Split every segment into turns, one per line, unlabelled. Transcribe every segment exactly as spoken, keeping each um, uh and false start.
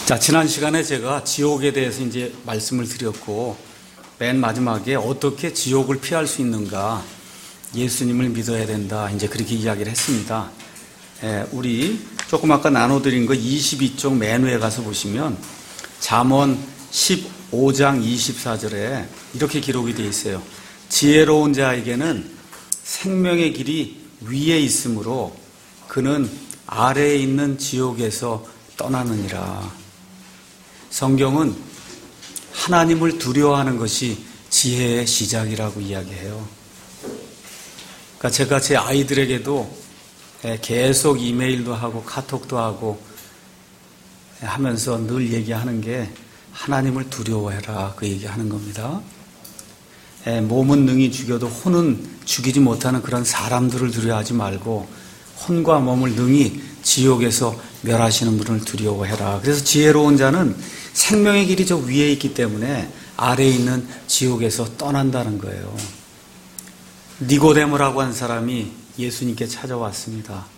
자, 지난 시간에 제가 지옥에 대해서 이제 말씀을 드렸고, 맨 마지막에 어떻게 지옥을 피할 수 있는가, 예수님을 믿어야 된다, 이제 그렇게 이야기를 했습니다. 예, 우리 조금 아까 나눠드린 거 이십이 쪽 맨 위에 가서 보시면 잠언 십오 장 이십사 절에 이렇게 기록이 되어 있어요. 지혜로운 자에게는 생명의 길이 위에 있으므로 그는 아래에 있는 지옥에서 떠나느니라. 성경은 하나님을 두려워하는 것이 지혜의 시작이라고 이야기해요. 그러니까 제가 제 아이들에게도 계속 이메일도 하고 카톡도 하고 하면서 늘 얘기하는 게 하나님을 두려워해라, 그 얘기하는 겁니다. 몸은 능히 죽여도 혼은 죽이지 못하는 그런 사람들을 두려워하지 말고 혼과 몸을 능히 지옥에서 멸하시는 분을 두려워해라. 그래서 지혜로운 자는 생명의 길이 저 위에 있기 때문에 아래에 있는 지옥에서 떠난다는 거예요. 니고데모라고 한 사람이 예수님께 찾아왔습니다.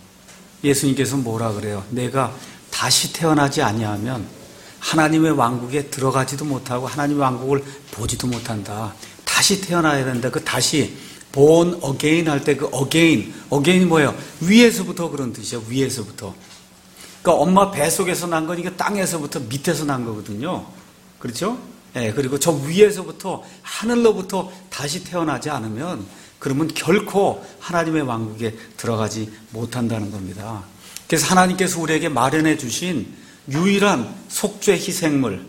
예수님께서 뭐라 그래요? 내가 다시 태어나지 아니하면 하나님의 왕국에 들어가지도 못하고 하나님의 왕국을 보지도 못한다. 다시 태어나야 된다. 그 다시 born again 할 때 그 again, again이 뭐예요? 위에서부터 그런 뜻이에요. 위에서부터. 그러니까 엄마 뱃속에서 난 거니까 땅에서부터 밑에서 난 거거든요. 그렇죠? 예, 그리고 저 위에서부터 하늘로부터 다시 태어나지 않으면 그러면 결코 하나님의 왕국에 들어가지 못한다는 겁니다. 그래서 하나님께서 우리에게 마련해 주신 유일한 속죄 희생물,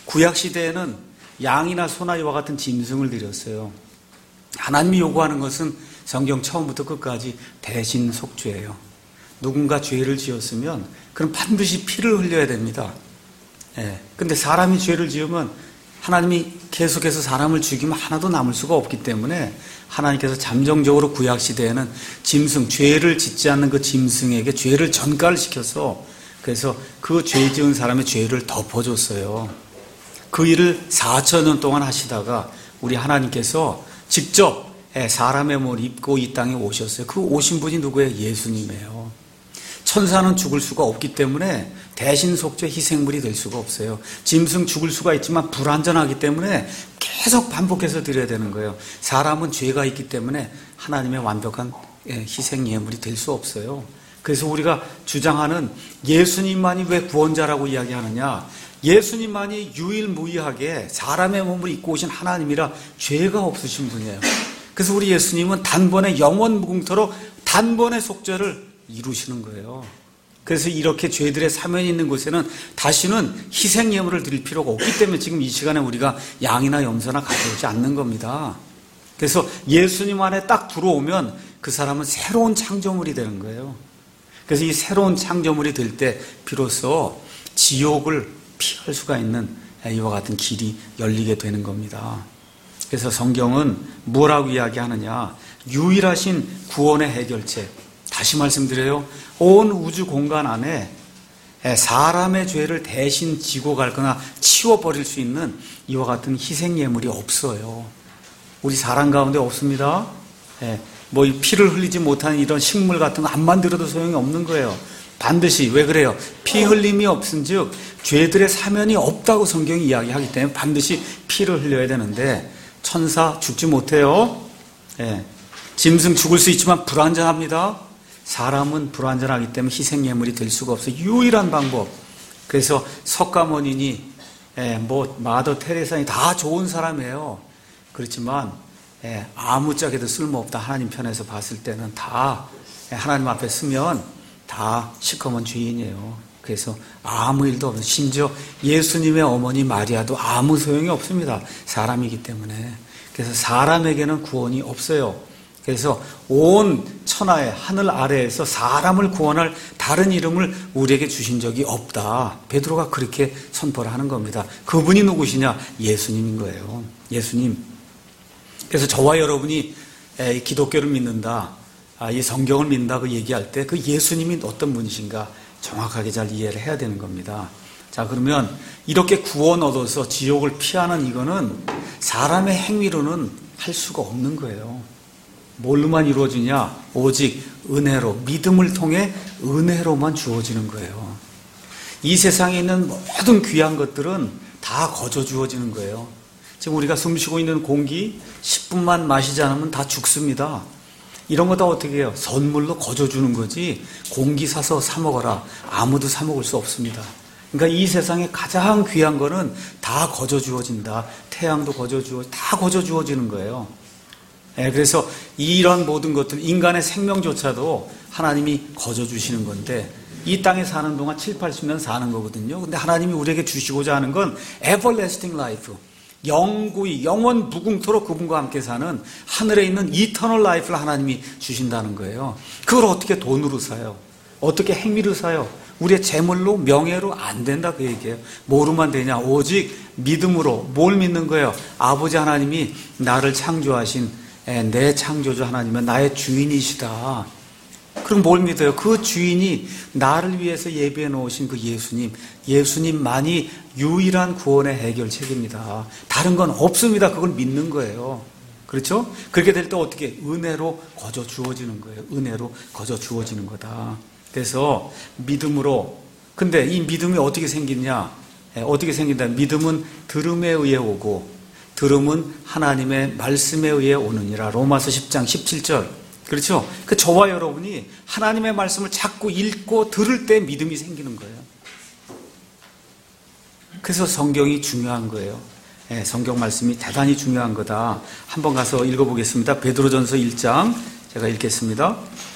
구약시대에는 양이나 소나이와 같은 짐승을 드렸어요. 하나님이 요구하는 것은 성경 처음부터 끝까지 대신 속죄예요. 누군가 죄를 지었으면 그럼 반드시 피를 흘려야 됩니다. 예. 근데 사람이 죄를 지으면 하나님이 계속해서 사람을 죽이면 하나도 남을 수가 없기 때문에 하나님께서 잠정적으로 구약시대에는 짐승, 죄를 짓지 않는 그 짐승에게 죄를 전가를 시켜서 그래서 그 죄 지은 사람의 죄를 덮어줬어요. 그 일을 사천 년 동안 하시다가 우리 하나님께서 직접 사람의 몸을 입고 이 땅에 오셨어요. 그 오신 분이 누구예요? 예수님이에요. 천사는 죽을 수가 없기 때문에 대신 속죄 희생물이 될 수가 없어요. 짐승 죽을 수가 있지만 불완전하기 때문에 계속 반복해서 드려야 되는 거예요. 사람은 죄가 있기 때문에 하나님의 완벽한 희생 예물이 될 수 없어요. 그래서 우리가 주장하는 예수님만이 왜 구원자라고 이야기하느냐? 예수님만이 유일무이하게 사람의 몸을 입고 오신 하나님이라 죄가 없으신 분이에요. 그래서 우리 예수님은 단번에 영원 무궁토록 단번에 속죄를 이루시는 거예요. 그래서 이렇게 죄들의 사면이 있는 곳에는 다시는 희생 예물을 드릴 필요가 없기 때문에 지금 이 시간에 우리가 양이나 염소나 가져오지 않는 겁니다. 그래서 예수님 안에 딱 들어오면 그 사람은 새로운 창조물이 되는 거예요. 그래서 이 새로운 창조물이 될 때 비로소 지옥을 피할 수가 있는 이와 같은 길이 열리게 되는 겁니다. 그래서 성경은 뭐라고 이야기하느냐? 유일하신 구원의 해결책. 다시 말씀드려요. 온 우주 공간 안에 사람의 죄를 대신 지고 갈거나 치워버릴 수 있는 이와 같은 희생 예물이 없어요. 우리 사람 가운데 없습니다. 뭐 피를 흘리지 못하는 이런 식물 같은 거 안 만들어도 소용이 없는 거예요. 반드시. 왜 그래요? 피 흘림이 없은 즉 죄들의 사면이 없다고 성경이 이야기하기 때문에 반드시 피를 흘려야 되는데 천사 죽지 못해요. 예. 짐승 죽을 수 있지만 불완전합니다. 사람은 불완전하기 때문에 희생예물이 될 수가 없어요. 유일한 방법. 그래서 석가모니니 예, 뭐 마더 테레사니 다 좋은 사람이에요. 그렇지만 예, 아무짝에도 쓸모없다. 하나님 편에서 봤을 때는 다 예, 하나님 앞에 서면 다 시커먼 죄인이에요. 그래서 아무 일도 없어요. 심지어 예수님의 어머니 마리아도 아무 소용이 없습니다. 사람이기 때문에. 그래서 사람에게는 구원이 없어요. 그래서 온 천하의 하늘 아래에서 사람을 구원할 다른 이름을 우리에게 주신 적이 없다. 베드로가 그렇게 선포를 하는 겁니다. 그분이 누구시냐? 예수님인 거예요. 예수님. 그래서 저와 여러분이 기독교를 믿는다, 이 성경을 믿는다 그 얘기할 때 그 예수님이 어떤 분이신가 정확하게 잘 이해를 해야 되는 겁니다. 자, 그러면 이렇게 구원 얻어서 지옥을 피하는 이거는 사람의 행위로는 할 수가 없는 거예요. 뭘로만 이루어지냐? 오직 은혜로, 믿음을 통해 은혜로만 주어지는 거예요. 이 세상에 있는 모든 귀한 것들은 다 거저 주어지는 거예요. 지금 우리가 숨쉬고 있는 공기 십 분만 마시지 않으면 다 죽습니다. 이런 거 다 어떻게 해요? 선물로 거저 주는 거지 공기 사서 사 먹어라. 아무도 사 먹을 수 없습니다. 그러니까 이 세상에 가장 귀한 거는 다 거저 주어진다. 태양도 거저 주어, 다 거저 주어지는 거예요. 예, 그래서 이런 모든 것들, 인간의 생명조차도 하나님이 거저 주시는 건데, 이 땅에 사는 동안 칠, 팔십 년 사는 거거든요. 근데 하나님이 우리에게 주시고자 하는 건 everlasting life. 영구히, 영원 무궁토록 그분과 함께 사는 하늘에 있는 이터널 라이프를 하나님이 주신다는 거예요. 그걸 어떻게 돈으로 사요? 어떻게 행위로 사요? 우리의 재물로, 명예로 안 된다 그 얘기예요. 뭐로만 되냐? 오직 믿음으로. 뭘 믿는 거예요? 아버지 하나님이 나를 창조하신 내 창조주 하나님은 나의 주인이시다. 그럼 뭘 믿어요? 그 주인이 나를 위해서 예비해 놓으신 그 예수님, 예수님만이 유일한 구원의 해결책입니다. 다른 건 없습니다. 그걸 믿는 거예요. 그렇죠? 그렇게 될 때 어떻게? 은혜로 거저 주어지는 거예요. 은혜로 거저 주어지는 거다. 그래서 믿음으로, 근데 이 믿음이 어떻게 생기냐? 어떻게 생긴다? 믿음은 들음에 의해 오고, 들음은 하나님의 말씀에 의해 오느니라. 로마서 십 장 십칠 절. 그렇죠? 그 저와 여러분이 하나님의 말씀을 자꾸 읽고 들을 때 믿음이 생기는 거예요. 그래서 성경이 중요한 거예요. 네, 성경 말씀이 대단히 중요한 거다. 한번 가서 읽어보겠습니다. 베드로전서 일 장 제가 읽겠습니다.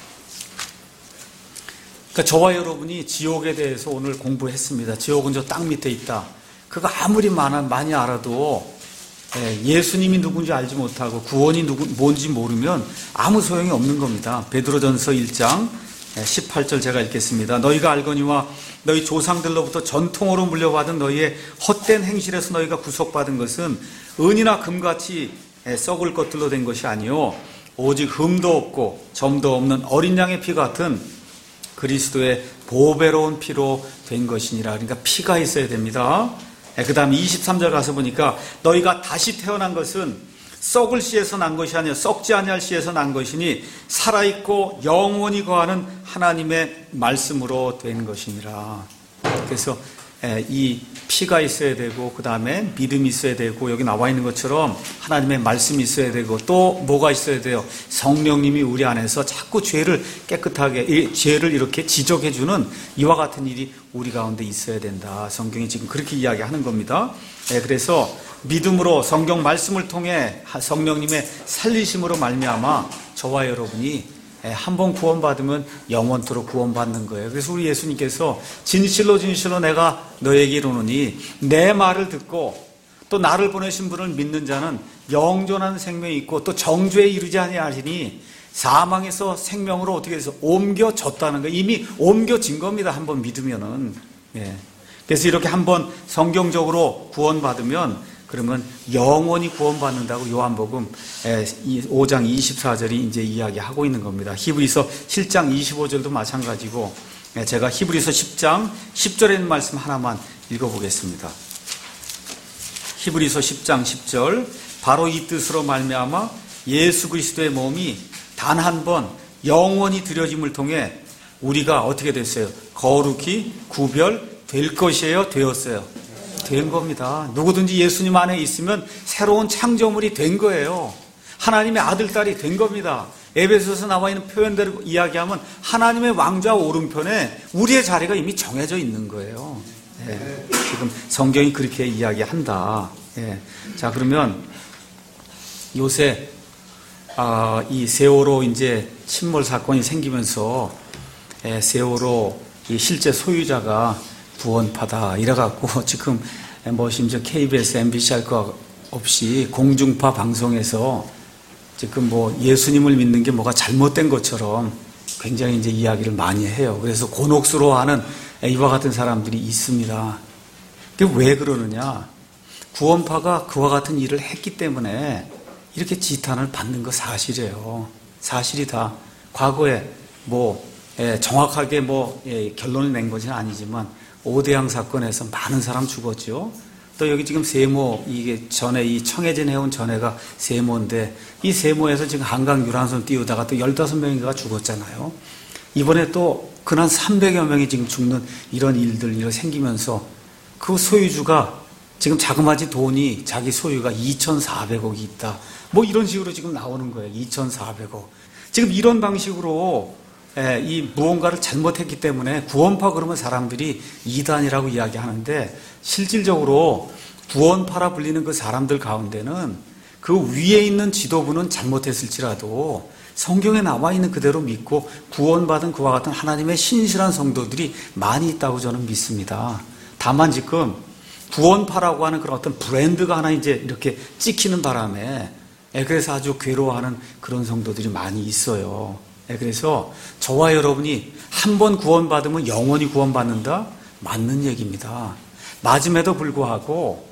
그러니까 저와 여러분이 지옥에 대해서 오늘 공부했습니다. 지옥은 저 땅 밑에 있다. 그거 아무리 많아, 많이 알아도 예수님이 누군지 알지 못하고 구원이 누구, 뭔지 모르면 아무 소용이 없는 겁니다. 베드로전서 일 장 십팔 절 제가 읽겠습니다. 너희가 알거니와 너희 조상들로부터 전통으로 물려받은 너희의 헛된 행실에서 너희가 구속받은 것은 은이나 금같이 썩을 것들로 된 것이 아니요 오직 흠도 없고 점도 없는 어린 양의 피 같은 그리스도의 보배로운 피로 된 것이니라. 그러니까 피가 있어야 됩니다. 그 다음 이십삼 절 가서 보니까 너희가 다시 태어난 것은 썩을 씨에서 난 것이 아니라 썩지 아니할 씨에서 난 것이니 살아있고 영원히 거하는 하나님의 말씀으로 된 것이니라. 그래서 이 피가 있어야 되고 그 다음에 믿음이 있어야 되고 여기 나와 있는 것처럼 하나님의 말씀이 있어야 되고 또 뭐가 있어야 돼요? 성령님이 우리 안에서 자꾸 죄를 깨끗하게 죄를 이렇게 지적해주는 이와 같은 일이 우리 가운데 있어야 된다. 성경이 지금 그렇게 이야기하는 겁니다. 그래서 믿음으로 성경 말씀을 통해 성령님의 살리심으로 말미암아 저와 여러분이 한 번 구원받으면 영원토록 구원받는 거예요. 그래서 우리 예수님께서 진실로 진실로 내가 너에게 이르노니 내 말을 듣고 또 나를 보내신 분을 믿는 자는 영존한 생명이 있고 또 정죄에 이르지 아니하리니 사망에서 생명으로 어떻게 해서 옮겨졌다는 거예요. 이미 옮겨진 겁니다. 한 번 믿으면은. 예. 그래서 이렇게 한 번 성경적으로 구원받으면 그러면 영원히 구원받는다고 요한복음 오 장 이십사 절이 이제 이야기하고 있는 겁니다. 히브리서 칠 장 이십오 절도 마찬가지고 제가 히브리서 십 장 십 절에 있는 말씀 하나만 읽어보겠습니다. 히브리서 십 장 십 절 바로 이 뜻으로 말미암아 예수 그리스도의 몸이 단 한 번 영원히 드려짐을 통해 우리가 어떻게 됐어요? 거룩히 구별될 것이에요? 되었어요? 된 겁니다. 누구든지 예수님 안에 있으면 새로운 창조물이 된 거예요. 하나님의 아들, 딸이 된 겁니다. 에베소서에 나와 있는 표현대로 이야기하면 하나님의 왕좌 오른편에 우리의 자리가 이미 정해져 있는 거예요. 예, 지금 성경이 그렇게 이야기한다. 예, 자, 그러면 요새 아, 이 세월호 이제 침몰 사건이 생기면서 예, 세월호 이 실제 소유자가 구원파다 이래갖고 지금 뭐 심지어 케이비에스, 엠비씨 할 거 없이 공중파 방송에서 지금 뭐 예수님을 믿는 게 뭐가 잘못된 것처럼 굉장히 이제 이야기를 많이 해요. 그래서 곤혹스러워하는 이와 같은 사람들이 있습니다. 그게 왜 그러느냐? 구원파가 그와 같은 일을 했기 때문에 이렇게 지탄을 받는 거 사실이에요. 사실이다. 과거에 뭐 예, 정확하게 뭐 예, 결론을 낸 것은 아니지만 오대양 사건에서 많은 사람 죽었죠. 또 여기 지금 세모, 이게 전에 이 청해진 해운 전해가 세모인데 이 세모에서 지금 한강 유람선 띄우다가 또 열다섯 명인가 죽었잖아요. 이번에 또 근한 삼백여 명이 지금 죽는 이런 일들 이런 생기면서 그 소유주가 지금 자그마치 돈이 자기 소유가 이천사백억이 있다. 뭐 이런 식으로 지금 나오는 거예요. 이천사백억. 지금 이런 방식으로 이 무언가를 잘못했기 때문에 구원파 그러면 사람들이 이단이라고 이야기하는데 실질적으로 구원파라 불리는 그 사람들 가운데는 그 위에 있는 지도부는 잘못했을지라도 성경에 나와 있는 그대로 믿고 구원받은 그와 같은 하나님의 신실한 성도들이 많이 있다고 저는 믿습니다. 다만 지금 구원파라고 하는 그런 어떤 브랜드가 하나 이제 이렇게 찍히는 바람에 그래서 아주 괴로워하는 그런 성도들이 많이 있어요. 그래서 저와 여러분이 한 번 구원받으면 영원히 구원받는다? 맞는 얘기입니다. 맞음에도 불구하고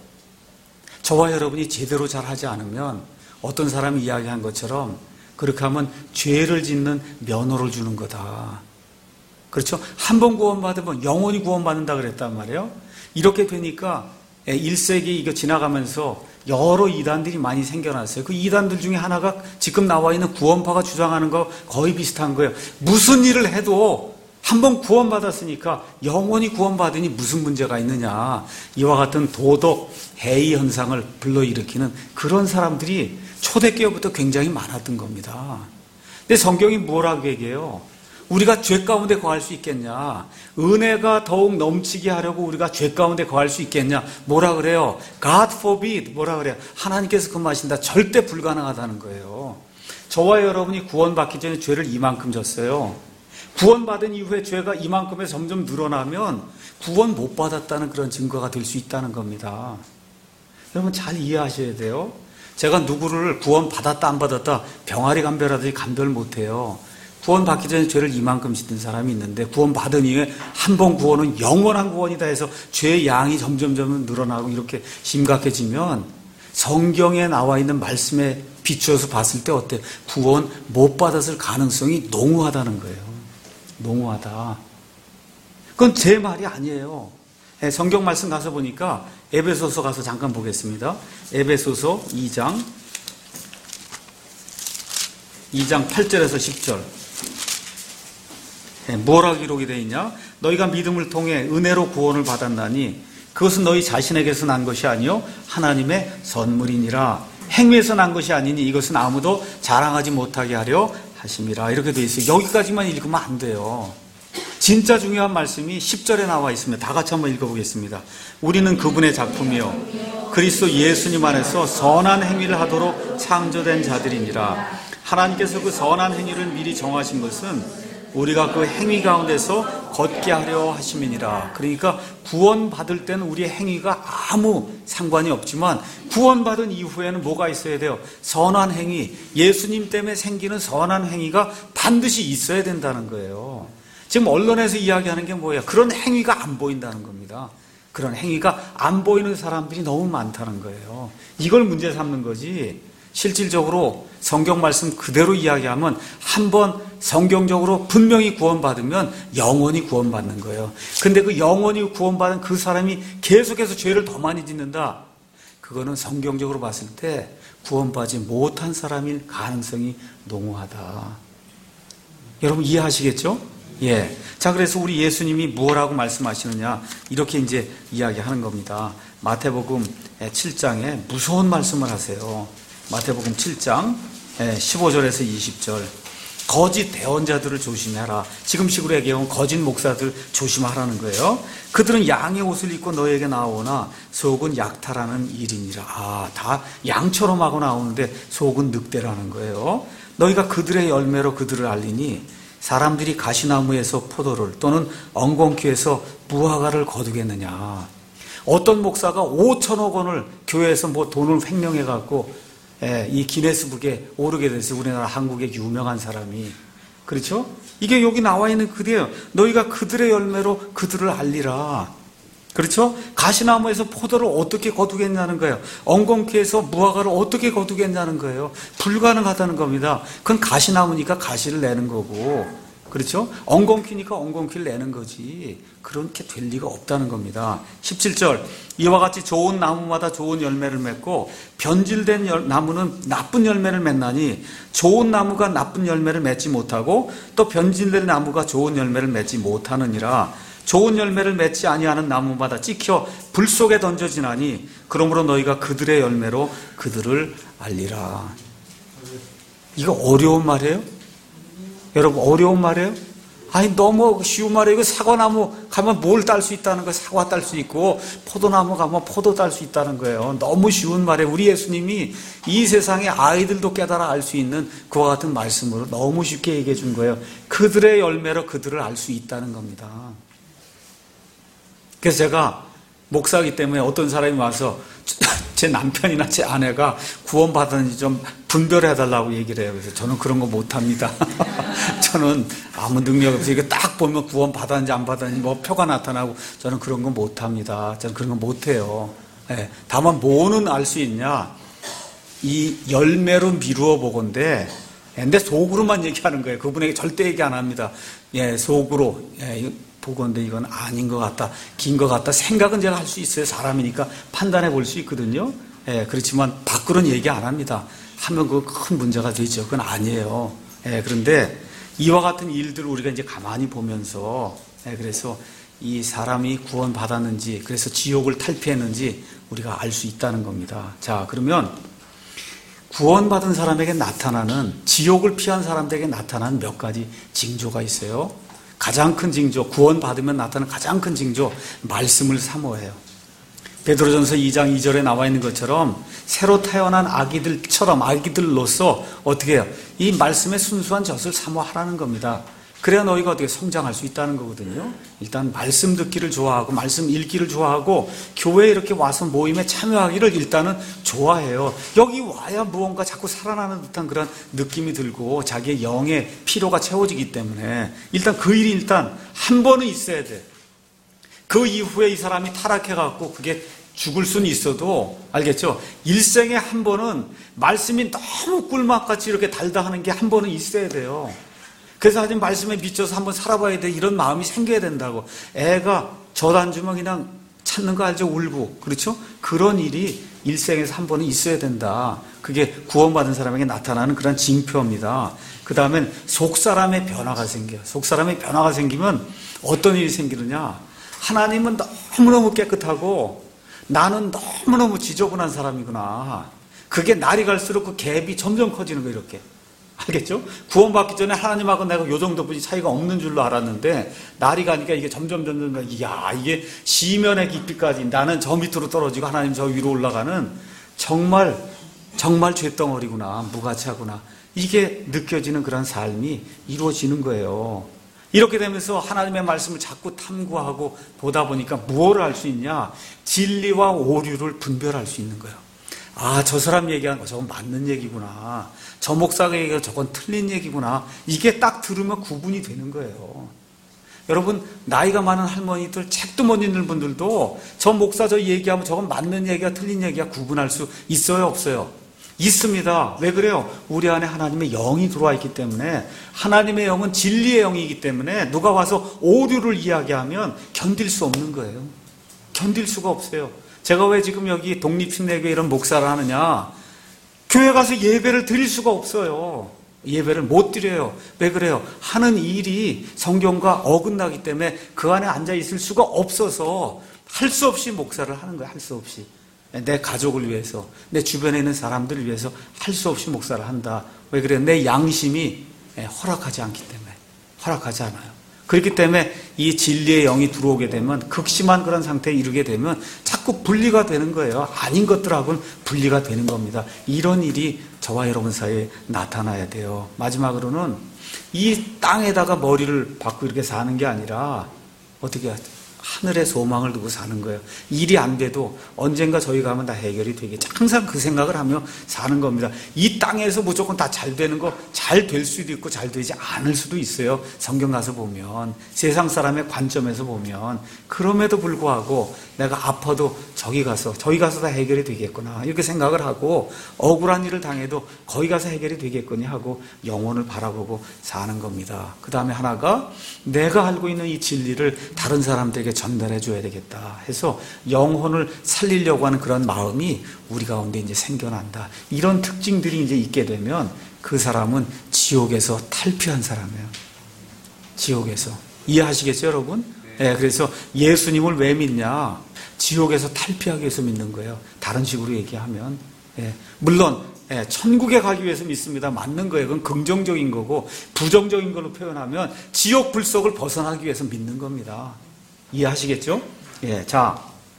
저와 여러분이 제대로 잘하지 않으면 어떤 사람이 이야기한 것처럼 그렇게 하면 죄를 짓는 면허를 주는 거다. 그렇죠? 한 번 구원받으면 영원히 구원받는다 그랬단 말이에요. 이렇게 되니까 일 세기 이거 지나가면서 여러 이단들이 많이 생겨났어요. 그 이단들 중에 하나가 지금 나와 있는 구원파가 주장하는 거 거의 비슷한 거예요. 무슨 일을 해도 한 번 구원받았으니까 영원히 구원받으니 무슨 문제가 있느냐. 이와 같은 도덕 해이 현상을 불러일으키는 그런 사람들이 초대교회부터 굉장히 많았던 겁니다. 근데 성경이 뭐라고 얘기해요? 우리가 죄 가운데 거할 수 있겠냐? 은혜가 더욱 넘치게 하려고 우리가 죄 가운데 거할 수 있겠냐? 뭐라 그래요? God forbid. 뭐라 그래요? 하나님께서 금하신다. 절대 불가능하다는 거예요. 저와 여러분이 구원받기 전에 죄를 이만큼 졌어요. 구원받은 이후에 죄가 이만큼에 점점 늘어나면 구원 못 받았다는 그런 증거가 될 수 있다는 겁니다. 여러분 잘 이해하셔야 돼요. 제가 누구를 구원받았다 안 받았다 병아리 감별하듯이 감별 못해요. 구원받기 전에 죄를 이만큼 짓는 사람이 있는데 구원받은 이후에 한 번 구원은 영원한 구원이다 해서 죄의 양이 점점점 늘어나고 이렇게 심각해지면 성경에 나와 있는 말씀에 비추어서 봤을 때 어때? 구원 못 받았을 가능성이 농후하다는 거예요. 농후하다. 그건 제 말이 아니에요. 성경 말씀 가서 보니까 에베소서 가서 잠깐 보겠습니다. 에베소서 이 장 이 장 팔 절에서 십 절. 뭐라 기록이 되어 있냐? 너희가 믿음을 통해 은혜로 구원을 받았나니 그것은 너희 자신에게서 난 것이 아니요 하나님의 선물이니라. 행위에서 난 것이 아니니 이것은 아무도 자랑하지 못하게 하려 하심이라. 이렇게 되어 있어요. 여기까지만 읽으면 안 돼요. 진짜 중요한 말씀이 십 절에 나와 있습니다. 다 같이 한번 읽어보겠습니다. 우리는 그분의 작품이요 그리스도 예수님 안에서 선한 행위를 하도록 창조된 자들이니라. 하나님께서 그 선한 행위를 미리 정하신 것은 우리가 그 행위 가운데서 걷게 하려 하심이니라. 그러니까 구원받을 때는 우리의 행위가 아무 상관이 없지만 구원받은 이후에는 뭐가 있어야 돼요? 선한 행위, 예수님 때문에 생기는 선한 행위가 반드시 있어야 된다는 거예요. 지금 언론에서 이야기하는 게 뭐예요? 그런 행위가 안 보인다는 겁니다. 그런 행위가 안 보이는 사람들이 너무 많다는 거예요. 이걸 문제 삼는 거지. 실질적으로 성경 말씀 그대로 이야기하면 한번 성경적으로 분명히 구원받으면 영원히 구원받는 거예요. 근데 그 영원히 구원받은 그 사람이 계속해서 죄를 더 많이 짓는다. 그거는 성경적으로 봤을 때 구원받지 못한 사람일 가능성이 농후하다. 여러분 이해하시겠죠? 예. 자, 그래서 우리 예수님이 뭐라고 말씀하시느냐? 이렇게 이제 이야기하는 겁니다. 마태복음 칠 장에 무서운 말씀을 하세요. 마태복음 칠 장 십오 절에서 이십 절. 거짓 대언자들을 조심해라. 지금식으로 얘기하면 거짓 목사들 조심하라는 거예요. 그들은 양의 옷을 입고 너에게 나오나 속은 약탈하는 일이니라. 아, 다 양처럼 하고 나오는데 속은 늑대라는 거예요. 너희가 그들의 열매로 그들을 알리니 사람들이 가시나무에서 포도를 또는 엉겅퀴에서 무화과를 거두겠느냐. 어떤 목사가 오천억 원을 교회에서 뭐 돈을 횡령해 갖고 예, 이 기네스북에 오르게 됐어요. 우리나라 한국의 유명한 사람이. 그렇죠? 이게 여기 나와 있는 그대요. 너희가 그들의 열매로 그들을 알리라. 그렇죠? 가시나무에서 포도를 어떻게 거두겠냐는 거예요. 엉겅퀴에서 무화과를 어떻게 거두겠냐는 거예요. 불가능하다는 겁니다. 그건 가시나무니까 가시를 내는 거고. 그렇죠? 엉겅퀴니까 엉겅퀴를 내는 거지. 그렇게 될 리가 없다는 겁니다. 십칠 절 이와 같이 좋은 나무마다 좋은 열매를 맺고 변질된 열, 나무는 나쁜 열매를 맺나니 좋은 나무가 나쁜 열매를 맺지 못하고 또 변질된 나무가 좋은 열매를 맺지 못하느니라. 좋은 열매를 맺지 아니하는 나무마다 찍혀 불 속에 던져지나니 그러므로 너희가 그들의 열매로 그들을 알리라. 이거 어려운 말이에요? 여러분 어려운 말이에요? 아니 너무 쉬운 말이에요. 이거 사과나무 가면 뭘 딸 수 있다는 거예요. 사과 딸 수 있고 포도나무 가면 포도 딸 수 있다는 거예요. 너무 쉬운 말이에요. 우리 예수님이 이 세상의 아이들도 깨달아 알 수 있는 그와 같은 말씀으로 너무 쉽게 얘기해 준 거예요. 그들의 열매로 그들을 알 수 있다는 겁니다. 그래서 제가 목사이기 때문에 어떤 사람이 와서 제 남편이나 제 아내가 구원받았는지 좀 분별해달라고 얘기를 해요. 그래서 저는 그런 거 못합니다. 저는 아무 능력 없어요. 이거 딱 보면 구원받았는지 안 받았는지 뭐 표가 나타나고 저는 그런 거 못합니다. 저는 그런 거 못해요. 네. 다만 뭐는 알 수 있냐. 이 열매로 미루어 보건데 근데 속으로만 얘기하는 거예요. 그분에게 절대 얘기 안 합니다. 예, 속으로. 예, 보건데 이건 아닌 것 같다, 긴 것 같다 생각은 제가 할 수 있어요. 사람이니까 판단해 볼 수 있거든요. 예, 그렇지만 밖으로는 얘기 안 합니다. 하면 그거 큰 문제가 되죠. 그건 아니에요. 예, 그런데 이와 같은 일들을 우리가 이제 가만히 보면서 예, 그래서 이 사람이 구원받았는지 그래서 지옥을 탈피했는지 우리가 알 수 있다는 겁니다. 자, 그러면 구원받은 사람에게 나타나는 지옥을 피한 사람들에게 나타나는 몇 가지 징조가 있어요. 가장 큰 징조, 구원받으면 나타나는 가장 큰 징조, 말씀을 사모해요. 베드로전서 이 장 이 절에 나와 있는 것처럼 새로 태어난 아기들처럼 아기들로서 어떻게 해요? 이 말씀의 순수한 젖을 사모하라는 겁니다. 그래야 너희가 어떻게 성장할 수 있다는 거거든요. 일단 말씀 듣기를 좋아하고 말씀 읽기를 좋아하고 교회에 이렇게 와서 모임에 참여하기를 일단은 좋아해요. 여기 와야 무언가 자꾸 살아나는 듯한 그런 느낌이 들고 자기의 영의 피로가 채워지기 때문에 일단 그 일이 일단 한 번은 있어야 돼. 그 이후에 이 사람이 타락해갖고 그게 죽을 수는 있어도 알겠죠? 일생에 한 번은 말씀이 너무 꿀맛같이 이렇게 달다 하는 게 한 번은 있어야 돼요. 그래서 하여튼 말씀에 미쳐서 한번 살아봐야 돼. 이런 마음이 생겨야 된다고. 애가 젖 안 주면 그냥 찾는 거 알죠? 울고. 그렇죠? 그런 일이 일생에서 한 번은 있어야 된다. 그게 구원받은 사람에게 나타나는 그런 징표입니다. 그 다음엔 속사람의 변화가 생겨요. 속사람의 변화가 생기면 어떤 일이 생기느냐. 하나님은 너무너무 깨끗하고 나는 너무너무 지저분한 사람이구나. 그게 날이 갈수록 그 갭이 점점 커지는 거예요. 이렇게. 알겠죠? 구원받기 전에 하나님하고 내가 요 정도뿐이 차이가 없는 줄로 알았는데 날이 가니까 이게 점점 점점 야 이게 시면의 깊이까지 나는 저 밑으로 떨어지고 하나님 저 위로 올라가는 정말 정말 쇳덩어리구나, 무가치하구나, 이게 느껴지는 그런 삶이 이루어지는 거예요. 이렇게 되면서 하나님의 말씀을 자꾸 탐구하고 보다 보니까 무엇을 할 수 있냐? 진리와 오류를 분별할 수 있는 거예요. 아, 저 사람 얘기하는 거 저건 맞는 얘기구나. 저 목사가 얘기하는 거 저건 틀린 얘기구나. 이게 딱 들으면 구분이 되는 거예요. 여러분, 나이가 많은 할머니들, 책도 못 읽는 분들도 저 목사 저 얘기하면 저건 맞는 얘기야 틀린 얘기야 구분할 수 있어요 없어요? 있습니다. 왜 그래요? 우리 안에 하나님의 영이 들어와 있기 때문에, 하나님의 영은 진리의 영이기 때문에 누가 와서 오류를 이야기하면 견딜 수 없는 거예요. 견딜 수가 없어요. 제가 왜 지금 여기 독립신대교회 이런 목사를 하느냐? 교회 가서 예배를 드릴 수가 없어요. 예배를 못 드려요. 왜 그래요? 하는 일이 성경과 어긋나기 때문에 그 안에 앉아 있을 수가 없어서 할 수 없이 목사를 하는 거예요. 할 수 없이. 내 가족을 위해서, 내 주변에 있는 사람들을 위해서 할 수 없이 목사를 한다. 왜 그래요? 내 양심이 허락하지 않기 때문에. 허락하지 않아요. 그렇기 때문에 이 진리의 영이 들어오게 되면, 극심한 그런 상태에 이르게 되면 자꾸 분리가 되는 거예요. 아닌 것들하고는 분리가 되는 겁니다. 이런 일이 저와 여러분 사이에 나타나야 돼요. 마지막으로는 이 땅에다가 머리를 박고 이렇게 사는 게 아니라 어떻게 하늘에 소망을 두고 사는 거예요. 일이 안 돼도 언젠가 저희 가면 다 해결이 되겠지. 항상 그 생각을 하며 사는 겁니다. 이 땅에서 무조건 다 잘 되는 거, 잘 될 수도 있고 잘 되지 않을 수도 있어요. 성경 가서 보면, 세상 사람의 관점에서 보면. 그럼에도 불구하고 내가 아파도 저기 가서, 저기 가서 다 해결이 되겠구나, 이렇게 생각을 하고, 억울한 일을 당해도 거기 가서 해결이 되겠거니 하고 영혼을 바라보고 사는 겁니다. 그 다음에 하나가, 내가 알고 있는 이 진리를 다른 사람들에게 전달해 줘야 되겠다 해서 영혼을 살리려고 하는 그런 마음이 우리 가운데 이제 생겨난다. 이런 특징들이 이제 있게 되면 그 사람은 지옥에서 탈피한 사람이에요. 지옥에서. 이해하시겠죠, 여러분? 네, 그래서 예수님을 왜 믿냐? 지옥에서 탈피하기 위해서 믿는 거예요. 다른 식으로 얘기하면. 네, 물론 예, 천국에 가기 위해서 믿습니다. 맞는 거예요. 그건 긍정적인 거고, 부정적인 걸로 표현하면 지옥 불속을 벗어나기 위해서 믿는 겁니다. 이해하시겠죠? 예, 자,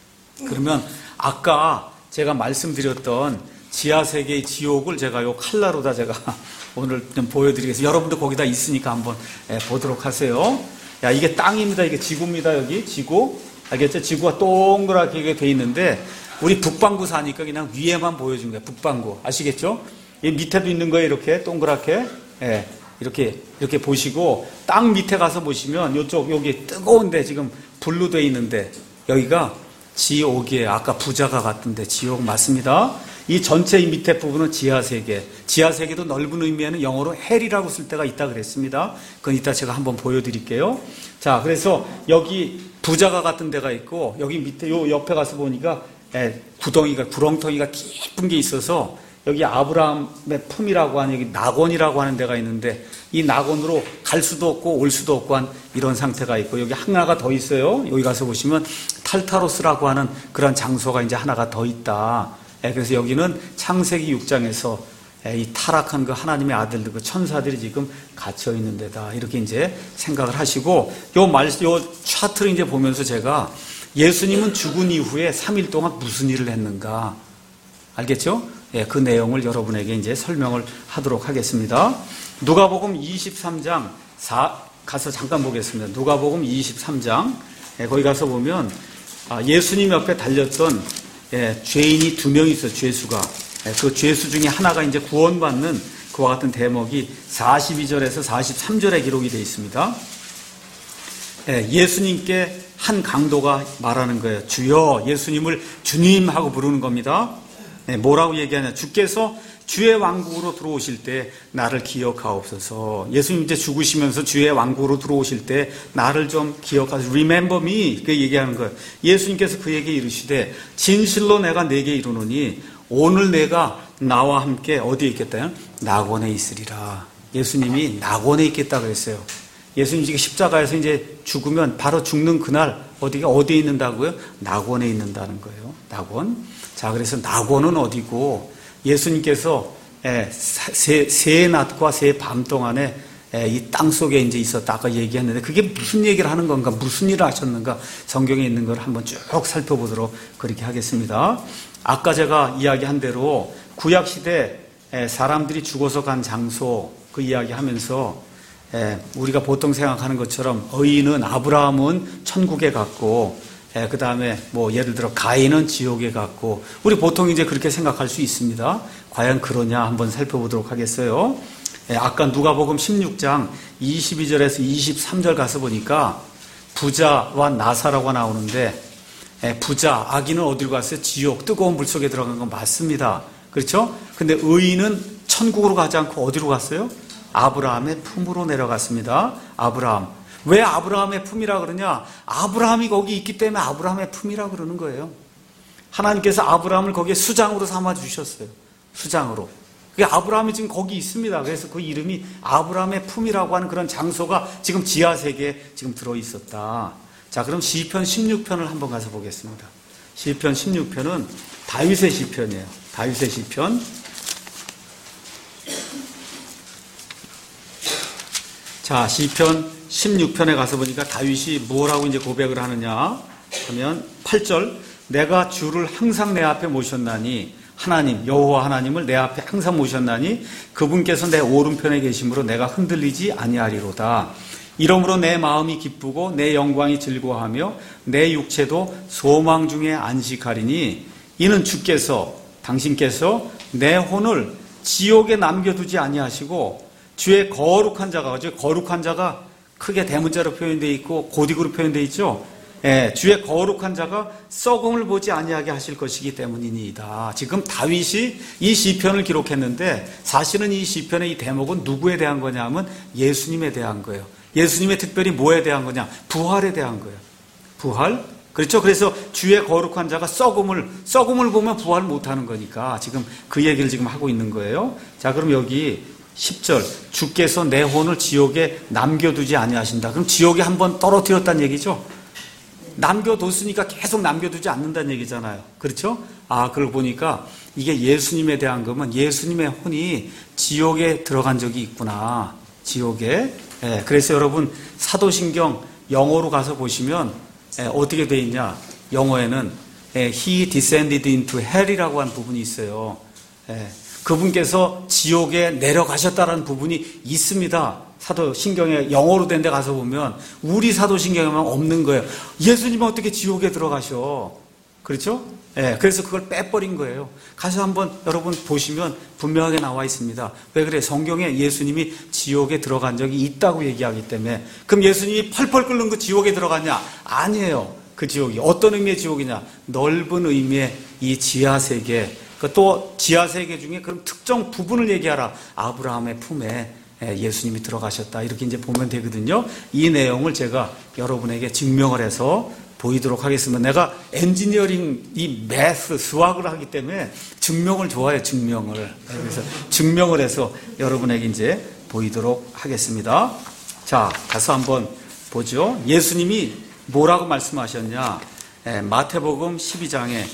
그러면 아까 제가 말씀드렸던 지하세계의 지옥을 제가 요 칼라로다 제가 오늘 좀 보여드리겠습니다. 여러분도 거기다 있으니까 한번 예, 보도록 하세요. 야, 이게 땅입니다. 이게 지구입니다. 여기 지구. 알겠죠? 지구가 동그랗게 돼 있는데, 우리 북반구 사니까 그냥 위에만 보여준 거예요. 북반구. 아시겠죠? 이 밑에도 있는 거예요. 이렇게 동그랗게. 예, 이렇게, 이렇게 보시고, 땅 밑에 가서 보시면 이쪽, 여기 뜨거운데 지금 불로 돼 있는데, 여기가 지옥이에요. 아까 부자가 같은데 지옥 맞습니다. 이 전체 이 밑에 부분은 지하세계. 지하세계도 넓은 의미에는 영어로 헬이라고 쓸 때가 있다 그랬습니다. 그건 이따 제가 한번 보여드릴게요. 자, 그래서 여기 부자가 같은 데가 있고, 여기 밑에 요 옆에 가서 보니까 예, 구덩이가, 구렁텅이가 깊은 게 있어서, 여기 아브라함의 품이라고 하는, 여기 낙원이라고 하는 데가 있는데, 이 낙원으로 갈 수도 없고 올 수도 없고 한 이런 상태가 있고, 여기 하나가 더 있어요. 여기 가서 보시면 탈타로스라고 하는 그런 장소가 이제 하나가 더 있다. 예, 그래서 여기는 창세기 육 장에서 예, 이 타락한 그 하나님의 아들들, 그 천사들이 지금 갇혀 있는 데다. 이렇게 이제 생각을 하시고, 요 말, 요 차트를 이제 보면서 제가 예수님은 죽은 이후에 삼 일 동안 무슨 일을 했는가? 알겠죠? 예, 그 내용을 여러분에게 이제 설명을 하도록 하겠습니다. 누가복음 이십삼 장 사, 가서 잠깐 보겠습니다. 누가복음 이십삼 장. 예, 거기 가서 보면, 아, 예수님 옆에 달렸던, 예, 죄인이 두 명 있어요, 죄수가. 예, 그 죄수 중에 하나가 이제 구원받는 그와 같은 대목이 사십이 절에서 사십삼 절에 기록이 되어 있습니다. 예, 예수님께 한 강도가 말하는 거예요. 주여, 예수님을 주님 하고 부르는 겁니다. 네, 뭐라고 얘기하냐. 주께서 주의 왕국으로 들어오실 때 나를 기억하옵소서. 예수님 이제 죽으시면서 주의 왕국으로 들어오실 때 나를 좀 기억하소서. Remember me. 그 얘기하는 거예요. 예수님께서 그에게 이르시되 진실로 내가 내게 이르노니 오늘 내가 나와 함께 어디에 있겠다? 낙원에 있으리라. 예수님이 낙원에 있겠다 그랬어요. 예수님 지금 십자가에서 이제 죽으면 바로 죽는 그날 어디가 어디에 있는다고요? 낙원에 있는다는 거예요. 낙원. 자, 그래서 낙원은 어디고, 예수님께서 새, 새 낮과 새 밤 동안에 이 땅 속에 이제 있었다. 아까 얘기했는데 그게 무슨 얘기를 하는 건가? 무슨 일을 하셨는가? 성경에 있는 걸 한번 쭉 살펴보도록 그렇게 하겠습니다. 아까 제가 이야기한 대로 구약시대 사람들이 죽어서 간 장소 그 이야기 하면서 예, 우리가 보통 생각하는 것처럼 의인은 아브라함은 천국에 갔고, 예, 그 다음에 뭐 예를 들어 가인은 지옥에 갔고, 우리 보통 이제 그렇게 생각할 수 있습니다. 과연 그러냐 한번 살펴보도록 하겠어요. 예, 아까 누가복음 십육 장 이십이 절에서 이십삼 절 가서 보니까 부자와 나사라고 나오는데, 예, 부자 아기는 어디로 갔어요? 지옥, 뜨거운 물 속에 들어간 건 맞습니다. 그렇죠? 근데 의인은 천국으로 가지 않고 어디로 갔어요? 아브라함의 품으로 내려갔습니다. 아브라함. 왜 아브라함의 품이라 그러냐? 아브라함이 거기 있기 때문에 아브라함의 품이라 그러는 거예요. 하나님께서 아브라함을 거기에 수장으로 삼아 주셨어요. 수장으로. 그게 아브라함이 지금 거기 있습니다. 그래서 그 이름이 아브라함의 품이라고 하는 그런 장소가 지금 지하세계에 지금 들어 있었다. 자, 그럼 시편 십육 편을 한번 가서 보겠습니다. 시편 십육 편은 다윗의 시편이에요. 다윗의 시편. 자, 시편 십육 편에 가서 보니까 다윗이 뭐라고 이제 고백을 하느냐 하면 팔 절, 내가 주를 항상 내 앞에 모셨나니, 하나님 여호와 하나님을 내 앞에 항상 모셨나니 그분께서 내 오른편에 계심으로 내가 흔들리지 아니하리로다. 이러므로 내 마음이 기쁘고 내 영광이 즐거워하며 내 육체도 소망 중에 안식하리니 이는 주께서 당신께서 내 혼을 지옥에 남겨두지 아니하시고 주의 거룩한 자가, 거룩한 자가 크게 대문자로 표현되어 있고 고딕으로 표현되어 있죠. 예, 주의 거룩한 자가 썩음을 보지 아니하게 하실 것이기 때문이니이다. 지금 다윗이 이 시편을 기록했는데 사실은 이 시편의 이 대목은 누구에 대한 거냐 하면 예수님에 대한 거예요. 예수님의 특별히 뭐에 대한 거냐? 부활에 대한 거예요. 부활? 그렇죠. 그래서 주의 거룩한 자가 썩음을 썩음을 보면 부활 못하는 거니까 지금 그 얘기를 지금 하고 있는 거예요. 자, 그럼 여기 십 절 주께서 내 혼을 지옥에 남겨두지 아니하신다. 그럼 지옥에 한번 떨어뜨렸다는 얘기죠. 남겨뒀으니까 계속 남겨두지 않는다는 얘기잖아요. 그렇죠? 아, 그걸 보니까 이게 예수님에 대한 거면 예수님의 혼이 지옥에 들어간 적이 있구나. 지옥에. 예, 그래서 여러분 사도신경 영어로 가서 보시면 예, 어떻게 돼 있냐? 영어에는 예, He descended into hell이라고 한 부분이 있어요. 예, 그분께서 지옥에 내려가셨다라는 부분이 있습니다. 사도신경에 영어로 된 데 가서 보면 우리 사도신경에만 없는 거예요. 예수님은 어떻게 지옥에 들어가셔? 그렇죠? 예, 그래서 그걸 빼버린 거예요. 가서 한번 여러분 보시면 분명하게 나와 있습니다. 왜 그래? 성경에 예수님이 지옥에 들어간 적이 있다고 얘기하기 때문에. 그럼 예수님이 펄펄 끓는 그 지옥에 들어갔냐? 아니에요. 그 지옥이 어떤 의미의 지옥이냐? 넓은 의미의 이 지하세계. 또 지하세계 중에 그럼 특정 부분을 얘기하라. 아브라함의 품에 예수님이 들어가셨다. 이렇게 이제 보면 되거든요. 이 내용을 제가 여러분에게 증명을 해서 보이도록 하겠습니다. 내가 엔지니어링, 이 매스, 수학을 하기 때문에 증명을 좋아해요. 증명을. 그래서 증명을 해서 여러분에게 이제 보이도록 하겠습니다. 자, 가서 한번 보죠. 예수님이 뭐라고 말씀하셨냐? 예, 마태복음 십이 장에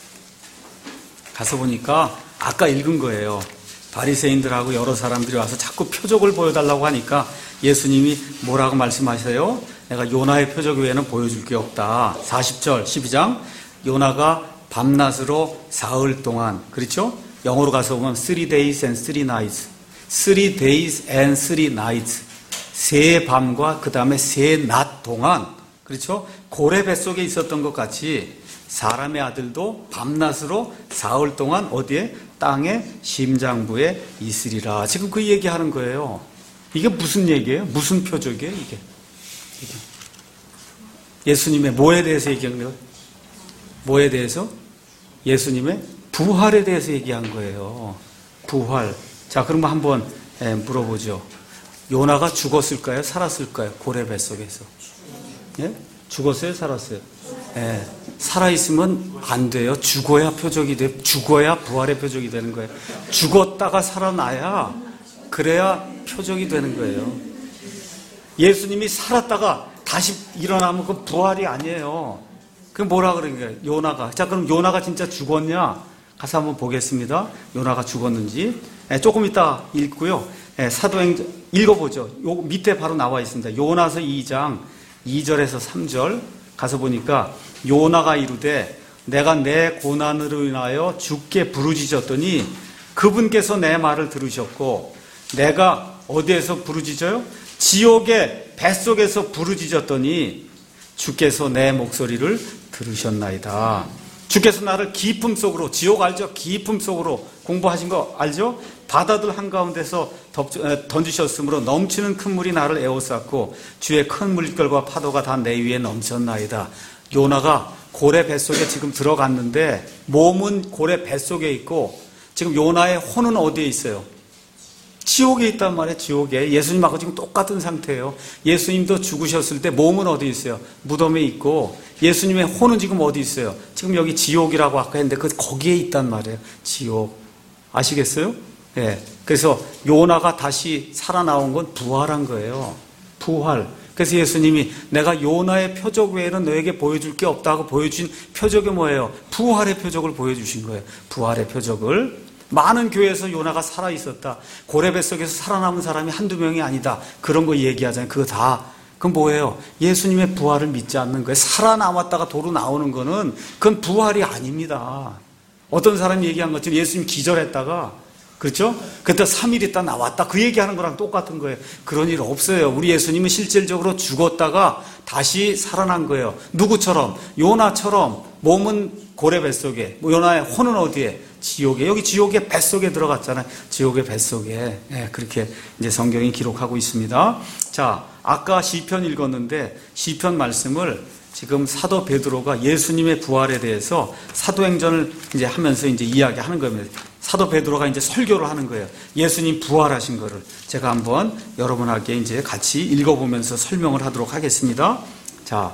가서 보니까 아까 읽은 거예요. 바리새인들하고 여러 사람들이 와서 자꾸 표적을 보여달라고 하니까 예수님이 뭐라고 말씀하세요? 내가 요나의 표적 외에는 보여줄 게 없다. 사십 절 십이 장 요나가 밤낮으로 사흘 동안, 그렇죠? 영어로 가서 보면 three days and three nights three days and three nights 세 밤과 그 다음에 세 낮 동안, 그렇죠? 고래 뱃속에 있었던 것 같이 사람의 아들도 밤낮으로 사흘 동안 어디에? 땅의 심장부에 있으리라. 지금 그 얘기하는 거예요. 이게 무슨 얘기예요? 무슨 표적이에요? 이게, 이게. 예수님의 뭐에 대해서 얘기한 거예요? 뭐에 대해서? 예수님의 부활에 대해서 얘기한 거예요. 부활. 자, 그러면 한번 물어보죠. 요나가 죽었을까요? 살았을까요? 고래 뱃속에서. 예? 죽었어요? 살았어요? 예. 살아있으면 안 돼요. 죽어야 표적이 돼. 죽어야 부활의 표적이 되는 거예요. 죽었다가 살아나야 그래야 표적이 되는 거예요. 예수님이 살았다가 다시 일어나면 그 부활이 아니에요. 그 뭐라 그런 거예요? 요나가. 자, 그럼 요나가 진짜 죽었냐? 가서 한번 보겠습니다. 요나가 죽었는지. 예, 조금 이따 읽고요. 예, 사도행전 읽어보죠. 요 밑에 바로 나와 있습니다. 요나서 이 장 이 절에서 삼 절 가서 보니까 요나가 이르되 내가 내 고난으로 인하여 주께 부르짖었더니 그분께서 내 말을 들으셨고 내가 어디에서 부르짖어요? 지옥의 뱃속에서 부르짖었더니 주께서 내 목소리를 들으셨나이다. 주께서 나를 깊음 속으로, 지옥 알죠? 깊음 속으로 공부하신 거 알죠? 바다들 한가운데서 던지셨으므로 넘치는 큰 물이 나를 에워쌌고 주의 큰 물결과 파도가 다 내 위에 넘쳤나이다. 요나가 고래 뱃속에 지금 들어갔는데 몸은 고래 뱃속에 있고 지금 요나의 혼은 어디에 있어요? 지옥에 있단 말이에요. 지옥에. 예수님하고 지금 똑같은 상태예요. 예수님도 죽으셨을 때 몸은 어디 있어요? 무덤에 있고 예수님의 혼은 지금 어디 있어요? 지금 여기 지옥이라고 아까 했는데 그 거기에 있단 말이에요. 지옥. 아시겠어요? 예. 그래서 요나가 다시 살아나온 건 부활한 거예요. 부활. 그래서 예수님이 내가 요나의 표적 외에는 너에게 보여줄 게 없다고 보여준 표적이 뭐예요? 부활의 표적을 보여주신 거예요. 부활의 표적을. 많은 교회에서 요나가 살아있었다. 고래 뱃속에서 살아남은 사람이 한두 명이 아니다. 그런 거 얘기하잖아요. 그거 다. 그건 뭐예요? 예수님의 부활을 믿지 않는 거예요. 살아남았다가 도로 나오는 거는 그건 부활이 아닙니다. 어떤 사람이 얘기한 것처럼 예수님 기절했다가 그렇죠? 그때 삼 일 있다 나왔다 그 얘기하는 거랑 똑같은 거예요. 그런 일 없어요. 우리 예수님은 실질적으로 죽었다가 다시 살아난 거예요. 누구처럼? 요나처럼. 몸은 고래 뱃속에, 요나의 혼은 어디에? 지옥에. 여기 지옥의 뱃속에 들어갔잖아요. 지옥의 뱃속에. 네, 그렇게 이제 성경이 기록하고 있습니다. 자, 아까 시편 읽었는데 시편 말씀을 지금 사도 베드로가 예수님의 부활에 대해서 사도행전을 이제 하면서 이제 이야기하는 겁니다. 사도 베드로가 이제 설교를 하는 거예요. 예수님 부활하신 거를 제가 한번 여러분에게 이제 같이 읽어보면서 설명을 하도록 하겠습니다. 자,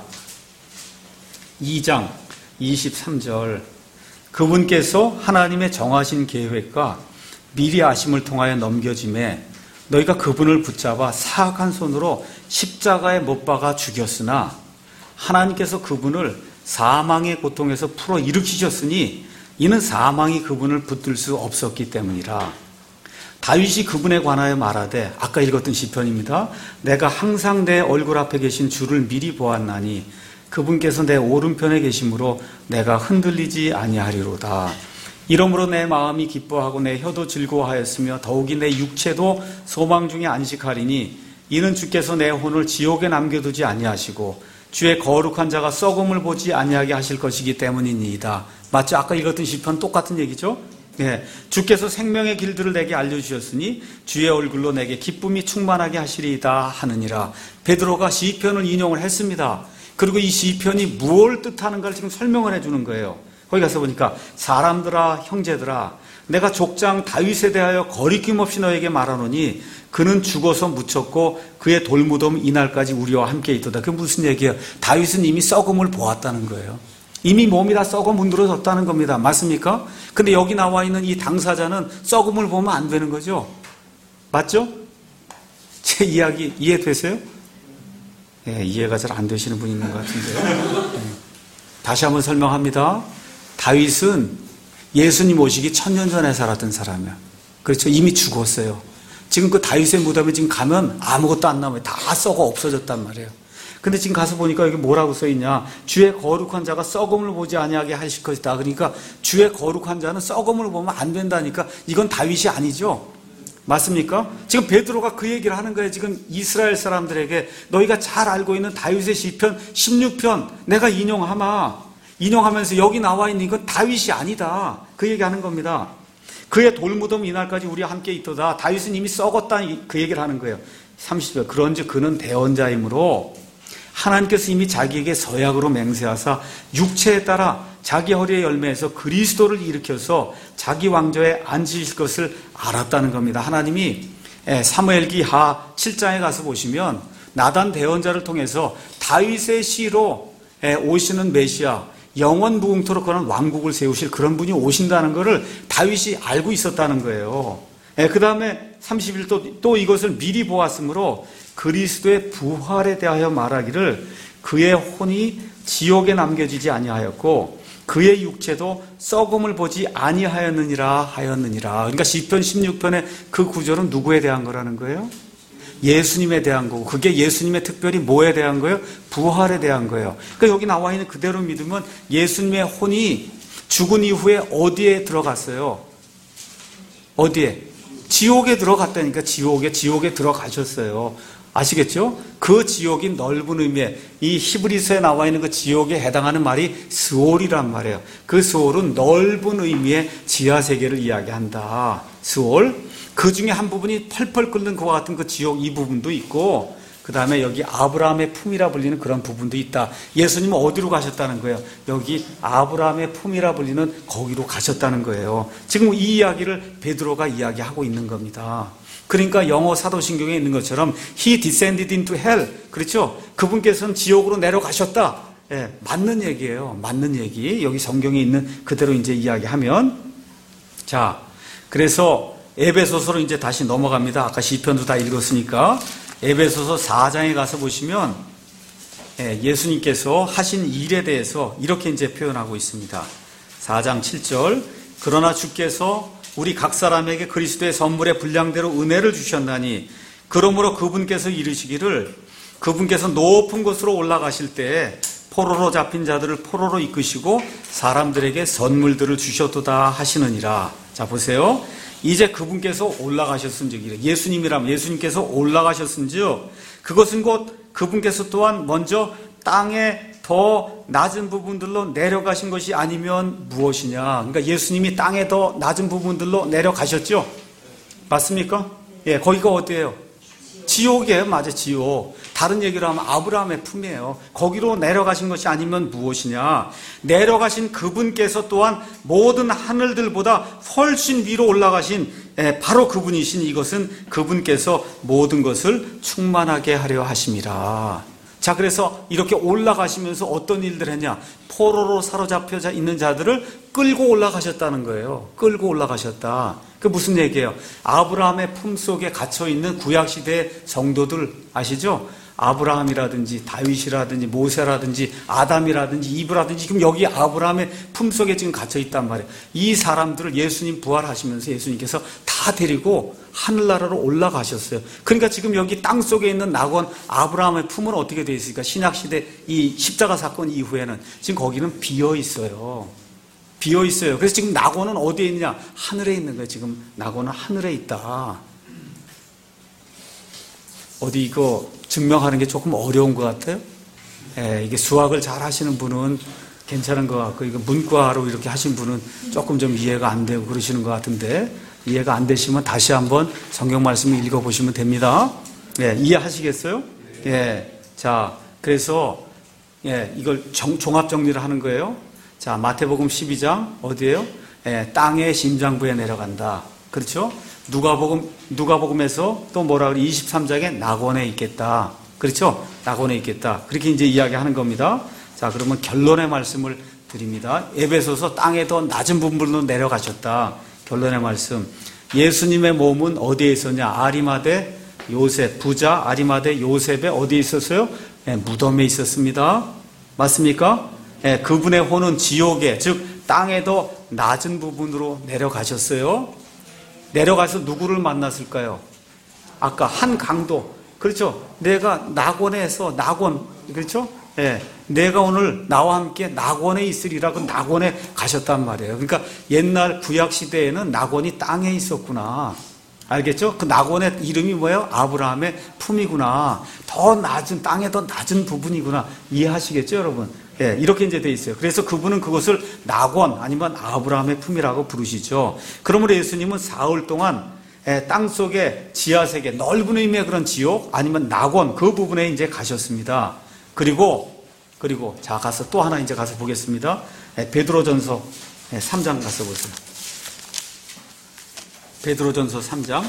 이 장 이십삼 절. 그분께서 하나님의 정하신 계획과 미리 아심을 통하여 넘겨짐에 너희가 그분을 붙잡아 사악한 손으로 십자가에 못 박아 죽였으나 하나님께서 그분을 사망의 고통에서 풀어 일으키셨으니 이는 사망이 그분을 붙들 수 없었기 때문이라. 다윗이 그분에 관하여 말하되, 아까 읽었던 시편입니다. 내가 항상 내 얼굴 앞에 계신 주를 미리 보았나니 그분께서 내 오른편에 계심으로 내가 흔들리지 아니하리로다. 이러므로 내 마음이 기뻐하고 내 혀도 즐거워하였으며 더욱이 내 육체도 소망 중에 안식하리니 이는 주께서 내 혼을 지옥에 남겨두지 아니하시고 주의 거룩한 자가 썩음을 보지 아니하게 하실 것이기 때문이니이다. 맞죠? 아까 읽었던 시편 똑같은 얘기죠? 예, 주께서 생명의 길들을 내게 알려주셨으니 주의 얼굴로 내게 기쁨이 충만하게 하시리이다 하느니라. 베드로가 시편을 인용을 했습니다. 그리고 이 시편이 무엇을 뜻하는가를 지금 설명을 해주는 거예요. 거기 가서 보니까 사람들아 형제들아 내가 족장 다윗에 대하여 거리낌 없이 너에게 말하노니 그는 죽어서 묻혔고 그의 돌무덤 이날까지 우리와 함께 있도다. 그게 무슨 얘기예요? 다윗은 이미 썩음을 보았다는 거예요. 이미 몸이 다 썩어 문드러졌다는 겁니다. 맞습니까? 근데 여기 나와 있는 이 당사자는 썩음을 보면 안 되는 거죠? 맞죠? 제 이야기 이해되세요? 예, 이해가 잘 안 되시는 분이 있는 것 같은데요. 예. 다시 한번 설명합니다. 다윗은 예수님 오시기 천년 전에 살았던 사람이야. 그렇죠? 이미 죽었어요. 지금 그 다윗의 무덤에 지금 가면 아무것도 안 남아요. 다 썩어 없어졌단 말이에요. 근데 지금 가서 보니까 여기 뭐라고 써있냐? 주의 거룩한 자가 썩음을 보지 아니하게 하실 것이다. 그러니까 주의 거룩한 자는 썩음을 보면 안 된다니까 이건 다윗이 아니죠? 맞습니까? 지금 베드로가 그 얘기를 하는 거예요. 지금 이스라엘 사람들에게 너희가 잘 알고 있는 다윗의 시편 십육 편 내가 인용하마. 인용하면서 여기 나와 있는 이건 다윗이 아니다. 그 얘기하는 겁니다. 그의 돌무덤 이날까지 우리와 함께 있도다. 다윗은 이미 썩었다. 그 얘기를 하는 거예요. 삼십 절. 그런즉 그는 대언자이므로 하나님께서 이미 자기에게 서약으로 맹세하사 육체에 따라 자기 허리의 열매에서 그리스도를 일으켜서 자기 왕좌에 앉으실 것을 알았다는 겁니다. 하나님이 사무엘기 하 칠 장에 가서 보시면 나단 대언자를 통해서 다윗의 시로 오시는 메시아 영원 무궁토록 그런 왕국을 세우실 그런 분이 오신다는 것을 다윗이 알고 있었다는 거예요. 그 다음에 삼십일 또, 또 이것을 미리 보았으므로 그리스도의 부활에 대하여 말하기를 그의 혼이 지옥에 남겨지지 아니하였고 그의 육체도 썩음을 보지 아니하였느니라 하였느니라. 그러니까 시편 십육 편의 그 구절은 누구에 대한 거라는 거예요? 예수님에 대한 거고 그게 예수님의 특별히 뭐에 대한 거예요? 부활에 대한 거예요. 그러니까 여기 나와 있는 그대로 믿으면 예수님의 혼이 죽은 이후에 어디에 들어갔어요? 어디에? 지옥에 들어갔다니까. 지옥에 지옥에 들어가셨어요. 아시겠죠? 그 지옥이 넓은 의미의 이 히브리서에 나와 있는 그 지옥에 해당하는 말이 스올이란 말이에요. 그 스올은 넓은 의미의 지하세계를 이야기한다. 스올. 그 중에 한 부분이 펄펄 끓는 그와 같은 그 지옥 이 부분도 있고 그 다음에 여기 아브라함의 품이라 불리는 그런 부분도 있다. 예수님은 어디로 가셨다는 거예요? 여기 아브라함의 품이라 불리는 거기로 가셨다는 거예요. 지금 이 이야기를 베드로가 이야기하고 있는 겁니다. 그러니까 영어 사도신경에 있는 것처럼 He descended into hell. 그렇죠? 그분께서는 지옥으로 내려가셨다. 예, 맞는 얘기예요. 맞는 얘기. 여기 성경에 있는 그대로 이제 이야기하면 자, 그래서 에베소서로 이제 다시 넘어갑니다. 아까 시편도 다 읽었으니까 에베소서 사 장에 가서 보시면 예수님께서 하신 일에 대해서 이렇게 이제 표현하고 있습니다. 사 장 칠 절. 그러나 주께서 우리 각 사람에게 그리스도의 선물의 분량대로 은혜를 주셨나니 그러므로 그분께서 이르시기를 그분께서 높은 곳으로 올라가실 때에 포로로 잡힌 자들을 포로로 이끄시고 사람들에게 선물들을 주셨도다 하시느니라. 자 보세요. 이제 그분께서 올라가셨은즉, 예수님이라면 예수님께서 올라가셨은즉 그것은 곧 그분께서 또한 먼저 땅에 더 낮은 부분들로 내려가신 것이 아니면 무엇이냐. 그러니까 예수님이 땅에 더 낮은 부분들로 내려가셨죠. 맞습니까? 예, 거기가 어디예요? 지옥이에요. 맞아, 지옥. 다른 얘기로 하면 아브라함의 품이에요. 거기로 내려가신 것이 아니면 무엇이냐. 내려가신 그분께서 또한 모든 하늘들보다 훨씬 위로 올라가신 바로 그분이신 이것은 그분께서 모든 것을 충만하게 하려 하심이라. 자, 그래서 이렇게 올라가시면서 어떤 일들 했냐. 포로로 사로잡혀 있는 자들을 끌고 올라가셨다는 거예요. 끌고 올라가셨다. 그 무슨 얘기예요? 아브라함의 품속에 갇혀있는 구약시대의 성도들 아시죠? 아브라함이라든지 다윗이라든지 모세라든지 아담이라든지 이브라든지 지금 여기 아브라함의 품속에 지금 갇혀있단 말이에요. 이 사람들을 예수님 부활하시면서 예수님께서 다 데리고 하늘나라로 올라가셨어요. 그러니까 지금 여기 땅속에 있는 낙원 아브라함의 품은 어떻게 되어 있습니까? 신약시대 이 십자가 사건 이후에는 지금 거기는 비어 있어요. 비어 있어요. 그래서 지금 낙원은 어디에 있느냐? 하늘에 있는 거예요. 지금 낙원은 하늘에 있다. 어디 이거 증명하는 게 조금 어려운 것 같아요. 예, 이게 수학을 잘 하시는 분은 괜찮은 것 같고, 이거 문과로 이렇게 하신 분은 조금 좀 이해가 안 되고 그러시는 것 같은데, 이해가 안 되시면 다시 한번 성경 말씀을 읽어보시면 됩니다. 예, 이해하시겠어요? 예, 자, 그래서 예, 이걸 정, 종합 정리를 하는 거예요. 자, 마태복음 십이 장 어디예요? 예, 땅의 심장부에 내려간다. 그렇죠? 누가복음, 누가복음에서 또 뭐라 그래? 이십삼 장에 낙원에 있겠다. 그렇죠? 낙원에 있겠다. 그렇게 이제 이야기하는 겁니다. 자, 그러면 결론의 말씀을 드립니다. 에베소서 땅에 더 낮은 부분으로 내려가셨다. 결론의 말씀. 예수님의 몸은 어디에 있었냐? 아리마대 요셉, 부자 아리마대 요셉에 어디에 있었어요? 네, 무덤에 있었습니다. 맞습니까? 네, 그분의 혼은 지옥에, 즉 땅에 더 낮은 부분으로 내려가셨어요. 내려가서 누구를 만났을까요? 아까 한 강도. 그렇죠? 내가 낙원에서, 낙원. 그렇죠? 예. 내가 오늘 나와 함께 낙원에 있으리라. 그 낙원에 가셨단 말이에요. 그러니까 옛날 구약시대에는 낙원이 땅에 있었구나. 알겠죠? 그 낙원의 이름이 뭐예요? 아브라함의 품이구나. 더 낮은, 땅에 더 낮은 부분이구나. 이해하시겠죠, 여러분? 예, 이렇게 이제 돼 있어요. 그래서 그분은 그것을 낙원 아니면 아브라함의 품이라고 부르시죠. 그러므로 예수님은 사흘 동안 예, 땅 속에 지하세계, 넓은 의미의 그런 지옥 아니면 낙원 그 부분에 이제 가셨습니다. 그리고 그리고 자 가서 또 하나 이제 가서 보겠습니다. 예, 베드로전서 예, 삼 장 가서 보세요. 베드로전서 삼 장.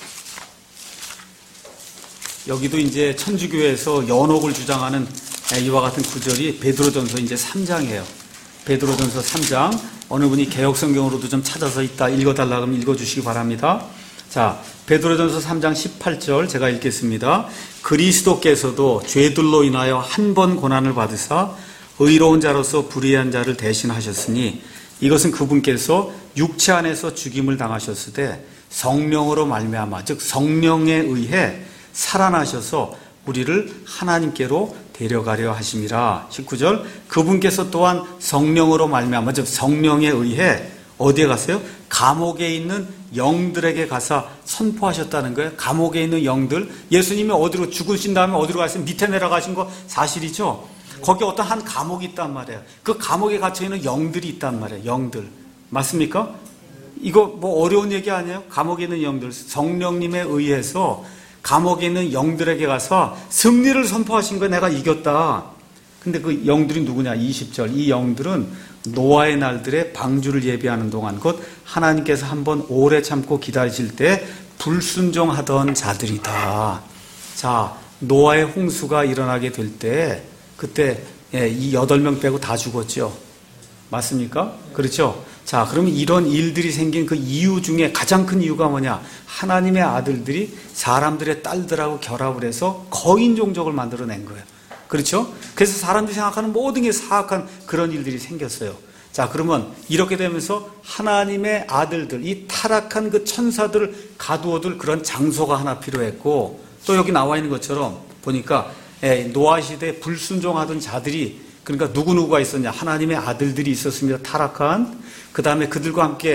여기도 이제 천주교에서 연옥을 주장하는 이와 같은 구절이 베드로전서 이제 삼 장이에요. 베드로전서 삼 장. 어느 분이 개역성경으로도 좀 찾아서 있다 읽어달라고 하면 읽어주시기 바랍니다. 자, 베드로전서 삼 장 십팔 절 제가 읽겠습니다. 그리스도께서도 죄들로 인하여 한 번 고난을 받으사 의로운 자로서 불의한 자를 대신하셨으니 이것은 그분께서 육체 안에서 죽임을 당하셨으되 성령으로 말미암아 즉 성령에 의해 살아나셔서 우리를 하나님께로 데려가려 하심이라. 십구 절 그분께서 또한 성령으로 말미암아 즉 성령에 의해 어디에 갔어요? 감옥에 있는 영들에게 가서 선포하셨다는 거예요. 감옥에 있는 영들. 예수님이 어디로 죽으신 다음에 어디로 가시면 밑에 내려가신 거 사실이죠. 거기 어떤 한 감옥이 있단 말이에요. 그 감옥에 갇혀있는 영들이 있단 말이에요. 영들. 맞습니까? 이거 뭐 어려운 얘기 아니에요? 감옥에 있는 영들. 성령님에 의해서 감옥에 있는 영들에게 가서 승리를 선포하신 거예요. 내가 이겼다. 근데 그 영들이 누구냐? 이십 절. 이 영들은 노아의 날들에 방주를 예비하는 동안 곧 하나님께서 한번 오래 참고 기다리실 때 불순종하던 자들이다. 자, 노아의 홍수가 일어나게 될 때 그때 이 여덟 명 빼고 다 죽었죠. 맞습니까? 그렇죠? 자, 그러면 이런 일들이 생긴 그 이유 중에 가장 큰 이유가 뭐냐? 하나님의 아들들이 사람들의 딸들하고 결합을 해서 거인 종족을 만들어낸 거예요. 그렇죠? 그래서 사람들이 생각하는 모든 게 사악한 그런 일들이 생겼어요. 자, 그러면 이렇게 되면서 하나님의 아들들, 이 타락한 그 천사들을 가두어둘 그런 장소가 하나 필요했고, 또 여기 나와 있는 것처럼 보니까 노아 시대에 불순종하던 자들이, 그러니까 누구누구가 있었냐? 하나님의 아들들이 있었습니다. 타락한. 그 다음에 그들과 함께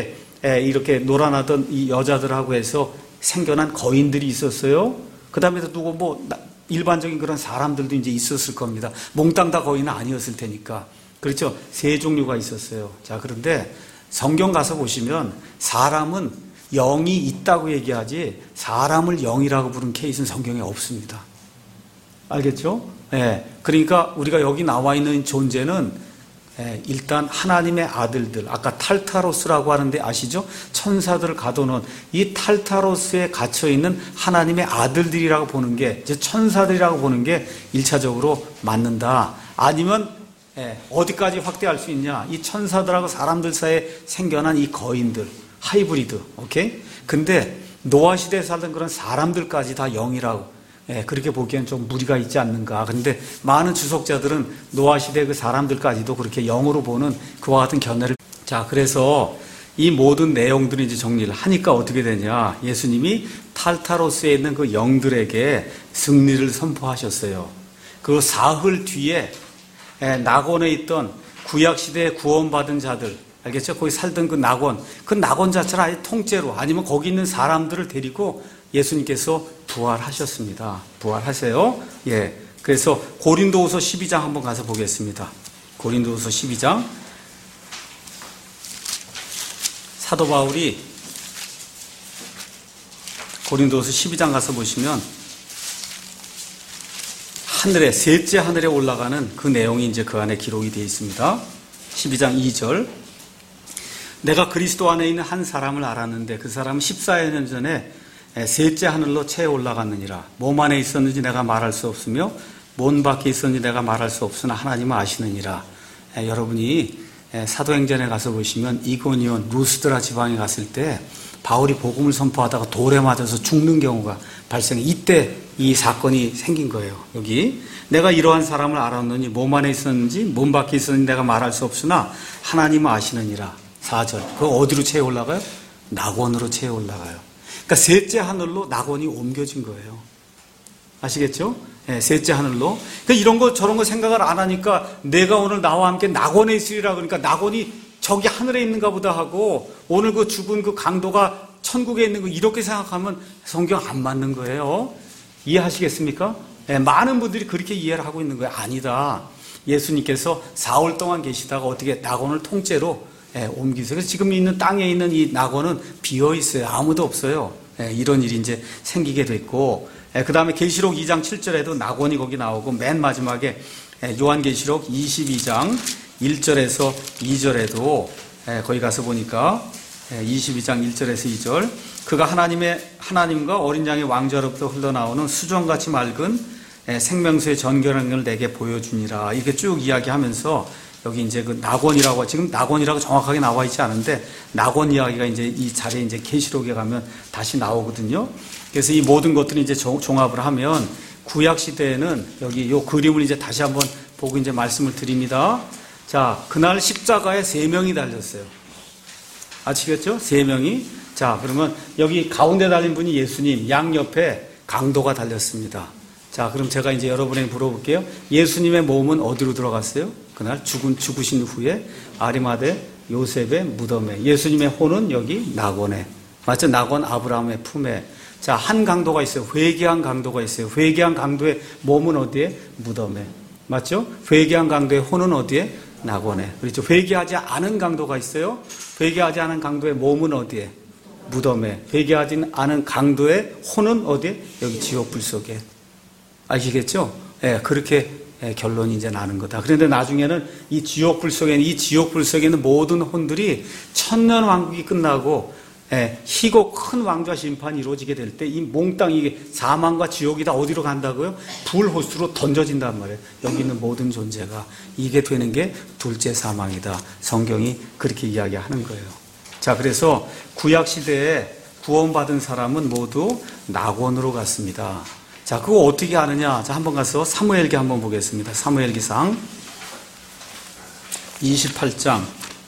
이렇게 놀아나던 이 여자들하고 해서 생겨난 거인들이 있었어요. 그 다음에 또 누구 뭐 일반적인 그런 사람들도 이제 있었을 겁니다. 몽땅 다 거인은 아니었을 테니까. 그렇죠. 세 종류가 있었어요. 자, 그런데 성경 가서 보시면 사람은 영이 있다고 얘기하지 사람을 영이라고 부른 케이스는 성경에 없습니다. 알겠죠? 예. 그러니까 우리가 여기 나와 있는 존재는 예, 일단 하나님의 아들들, 아까 탈타로스라고 하는데 아시죠? 천사들을 가둬놓은 이 탈타로스에 갇혀있는 하나님의 아들들이라고 보는 게, 이제 천사들이라고 보는 게 일차적으로 맞는다. 아니면 예, 어디까지 확대할 수 있냐? 이 천사들하고 사람들 사이에 생겨난 이 거인들, 하이브리드, 오케이? 근데 노아 시대에 살던 그런 사람들까지 다 영이라고, 예, 그렇게 보기엔 좀 무리가 있지 않는가. 근데 많은 주석자들은 노아 시대 그 사람들까지도 그렇게 영으로 보는 그와 같은 견해를. 자, 그래서 이 모든 내용들을 이제 정리를 하니까 어떻게 되냐. 예수님이 탈타로스에 있는 그 영들에게 승리를 선포하셨어요. 그 사흘 뒤에 예, 낙원에 있던 구약시대에 구원받은 자들, 알겠죠? 거기 살던 그 낙원, 그 낙원 자체를 아예 통째로, 아니면 거기 있는 사람들을 데리고 예수님께서 부활하셨습니다. 부활하세요. 예. 그래서 고린도후서 십이 장 한번 가서 보겠습니다. 고린도후서 십이 장. 사도 바울이 고린도후서 십이 장 가서 보시면 하늘에, 셋째 하늘에 올라가는 그 내용이 이제 그 안에 기록이 되어 있습니다. 십이 장 이 절. 내가 그리스도 안에 있는 한 사람을 알았는데 그 사람은 십사 년 전에 셋째 하늘로 채 올라갔느니라. 몸 안에 있었는지 내가 말할 수 없으며 몸 밖에 있었는지 내가 말할 수 없으나 하나님은 아시느니라. 에, 여러분이 에, 사도행전에 가서 보시면 이고니온, 루스드라 지방에 갔을 때 바울이 복음을 선포하다가 돌에 맞아서 죽는 경우가 발생해. 이때 이 사건이 생긴 거예요. 여기 내가 이러한 사람을 알았느니 몸 안에 있었는지 몸 밖에 있었는지 내가 말할 수 없으나 하나님은 아시느니라. 사 절. 그거 어디로 채 올라가요? 낙원으로 채 올라가요. 그러니까 셋째 하늘로 낙원이 옮겨진 거예요. 아시겠죠? 네, 셋째 하늘로. 그러니까 이런 거 저런 거 생각을 안 하니까 내가 오늘 나와 함께 낙원에 있으리라 그러니까 낙원이 저기 하늘에 있는가 보다 하고 오늘 그 죽은 그 강도가 천국에 있는 거 이렇게 생각하면 성경 안 맞는 거예요. 이해하시겠습니까? 네, 많은 분들이 그렇게 이해를 하고 있는 거예요. 아니다. 예수님께서 사흘 동안 계시다가 어떻게 낙원을 통째로 예, 옮기세요. 그래서 지금 있는 땅에 있는 이 낙원은 비어 있어요. 아무도 없어요. 예, 이런 일이 이제 생기게 됐고, 예, 그 다음에 계시록 이 장 칠 절에도 낙원이 거기 나오고, 맨 마지막에 예, 요한계시록 이십이 장 일 절에서 이 절에도 예, 거기 가서 보니까 예, 이십이 장 일 절에서 이 절, 그가 하나님의 하나님과 어린 양의 왕좌로부터 흘러나오는 수정같이 맑은 예, 생명수의 전결함을 내게 보여주니라. 이렇게 쭉 이야기하면서. 여기 이제 그 낙원이라고, 지금 낙원이라고 정확하게 나와 있지 않은데, 낙원 이야기가 이제 이 자리에 이제 계시록에 가면 다시 나오거든요. 그래서 이 모든 것들이 이제 종합을 하면, 구약시대에는 여기 요 그림을 이제 다시 한번 보고 이제 말씀을 드립니다. 자, 그날 십자가에 세 명이 달렸어요. 아시겠죠? 세 명이. 자, 그러면 여기 가운데 달린 분이 예수님, 양 옆에 강도가 달렸습니다. 자, 그럼 제가 이제 여러분에게 물어볼게요. 예수님의 몸은 어디로 들어갔어요? 그날 죽은, 죽으신 후에 아리마대 요셉의 무덤에. 예수님의 혼은 여기 낙원에. 맞죠? 낙원 아브라함의 품에. 자, 한 강도가 있어요. 회개한 강도가 있어요. 회개한 강도의 몸은 어디에? 무덤에. 맞죠? 회개한 강도의 혼은 어디에? 낙원에. 그렇죠? 회개하지 않은 강도가 있어요. 회개하지 않은 강도의 몸은 어디에? 무덤에. 회개하지 않은 강도의 혼은 어디에? 여기 지옥불 속에. 아시겠죠? 예, 그렇게 예, 결론이 이제 나는 거다. 그런데 나중에는 이 지옥불 속에, 이 지옥불 속에 있는 모든 혼들이 천년 왕국이 끝나고, 예, 희고 큰 왕좌 심판이 이루어지게 될 때 이 몽땅 이게 사망과 지옥이 다 어디로 간다고요? 불호수로 던져진단 말이에요. 여기 있는 모든 존재가. 이게 되는 게 둘째 사망이다. 성경이 그렇게 이야기하는 거예요. 자, 그래서 구약시대에 구원받은 사람은 모두 낙원으로 갔습니다. 자, 그거 어떻게 아느냐? 자, 한번 가서 사무엘기 한번 보겠습니다. 사무엘기상 이십팔 장.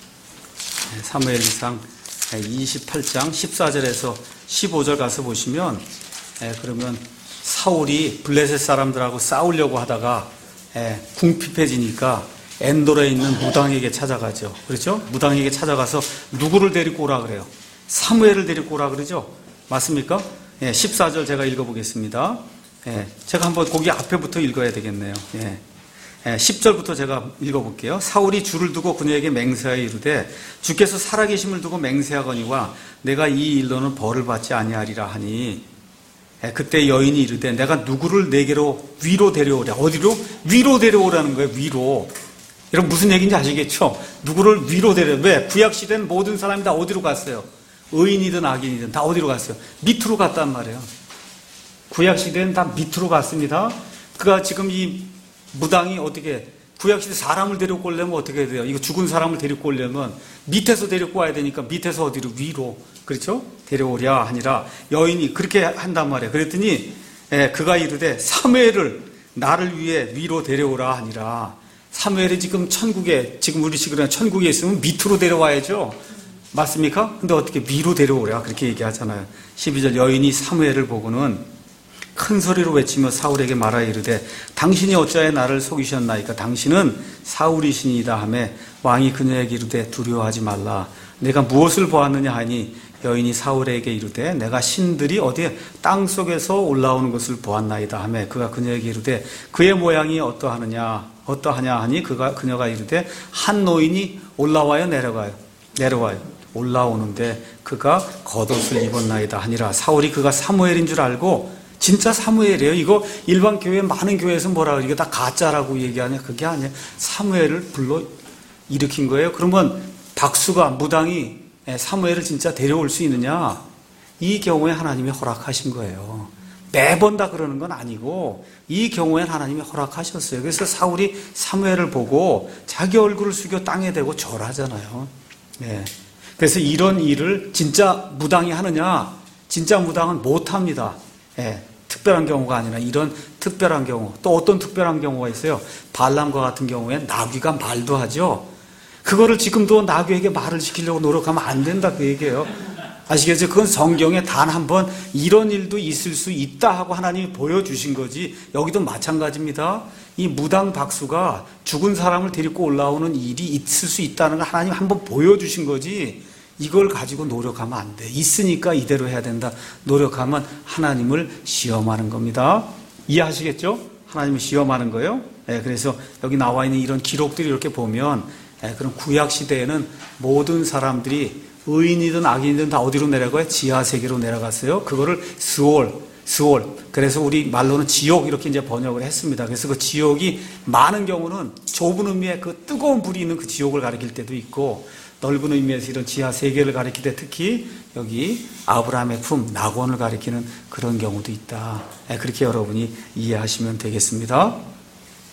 사무엘기상 이십팔 장 십사 절에서 십오 절 가서 보시면, 그러면 사울이 블레셋 사람들하고 싸우려고 하다가 궁핍해지니까 엔돌에 있는 무당에게 찾아가죠. 그렇죠? 무당에게 찾아가서 누구를 데리고 오라 그래요? 사무엘을 데리고 오라 그러죠? 맞습니까? 예, 십사 절 제가 읽어보겠습니다. 예, 제가 한번 거기 앞에부터 읽어야 되겠네요. 예. 예, 십 절부터 제가 읽어볼게요. 사울이 주를 두고 그녀에게 맹세하여 이르되 주께서 살아계심을 두고 맹세하거니와 내가 이 일로는 벌을 받지 아니하리라 하니 예, 그때 여인이 이르되 내가 누구를 내게로 위로 데려오랴. 어디로? 위로 데려오라는 거예요. 위로. 여러분 무슨 얘기인지 아시겠죠? 누구를 위로 데려. 왜? 구약시대는 모든 사람이 다 어디로 갔어요? 의인이든 악인이든 다 어디로 갔어요? 밑으로 갔단 말이에요. 구약시대는 다 밑으로 갔습니다. 그가 지금 이 무당이 어떻게, 구약시대 사람을 데리고 오려면 어떻게 돼요? 이거 죽은 사람을 데리고 오려면 밑에서 데리고 와야 되니까 밑에서 어디로? 위로. 그렇죠? 데려오랴 하니라. 여인이 그렇게 한단 말이에요. 그랬더니 예, 그가 이르되 사무엘을 나를 위해 위로 데려오라 하니라. 사무엘이 지금 천국에, 지금 우리 식으로 천국에 있으면 밑으로 데려와야죠. 맞습니까? 근데 어떻게 위로 데려오랴 그렇게 얘기하잖아요. 십이 절 여인이 사무엘을 보고는 큰 소리로 외치며 사울에게 말하여 이르되 당신이 어찌하여 나를 속이셨나이까? 당신은 사울이시니이다 하며 왕이 그녀에게 이르되 두려워하지 말라. 내가 무엇을 보았느냐 하니 여인이 사울에게 이르되 내가 신들이 어디에 땅속에서 올라오는 것을 보았나이다 하며 그가 그녀에게 이르되 그의 모양이 어떠하느냐 어떠하냐 하니 그가 그녀가 이르되 한 노인이 올라와요 내려가요 내려와요 올라오는데 그가 겉옷을 입었나이다 하니라. 사울이 그가 사무엘인 줄 알고, 진짜 사무엘이에요. 이거 일반 교회 많은 교회에서 뭐라 이게 다 가짜라고 얘기하냐? 그게 아니에요. 사무엘을 불러 일으킨 거예요. 그러면 박수가, 무당이 사무엘을 진짜 데려올 수 있느냐? 이 경우에 하나님이 허락하신 거예요. 매번 다 그러는 건 아니고 이 경우엔 하나님이 허락하셨어요. 그래서 사울이 사무엘을 보고 자기 얼굴을 숙여 땅에 대고 절하잖아요. 네. 그래서 이런 일을 진짜 무당이 하느냐? 진짜 무당은 못합니다. 네. 특별한 경우가 아니라 이런 특별한 경우. 또 어떤 특별한 경우가 있어요? 발람과 같은 경우엔 나귀가 말도 하죠. 그거를 지금도 나귀에게 말을 시키려고 노력하면 안 된다 그 얘기예요. 아시겠죠? 그건 성경에 단 한 번 이런 일도 있을 수 있다 하고 하나님이 보여주신 거지. 여기도 마찬가지입니다. 이 무당 박수가 죽은 사람을 데리고 올라오는 일이 있을 수 있다는 걸 하나님이 한 번 보여주신 거지. 이걸 가지고 노력하면 안 돼. 있으니까 이대로 해야 된다. 노력하면 하나님을 시험하는 겁니다. 이해하시겠죠? 하나님을 시험하는 거예요. 네, 그래서 여기 나와 있는 이런 기록들이 이렇게 보면 네, 그럼 구약 시대에는 모든 사람들이 의인이든 악인이든 다 어디로 내려가요? 지하 세계로 내려갔어요. 그거를 스올, 스올. 그래서 우리 말로는 지옥 이렇게 이제 번역을 했습니다. 그래서 그 지옥이 많은 경우는 좁은 의미의 그 뜨거운 불이 있는 그 지옥을 가리킬 때도 있고, 넓은 의미에서 이런 지하 세계를 가리킬 때 특히 여기 아브라함의 품, 낙원을 가리키는 그런 경우도 있다. 그렇게 여러분이 이해하시면 되겠습니다.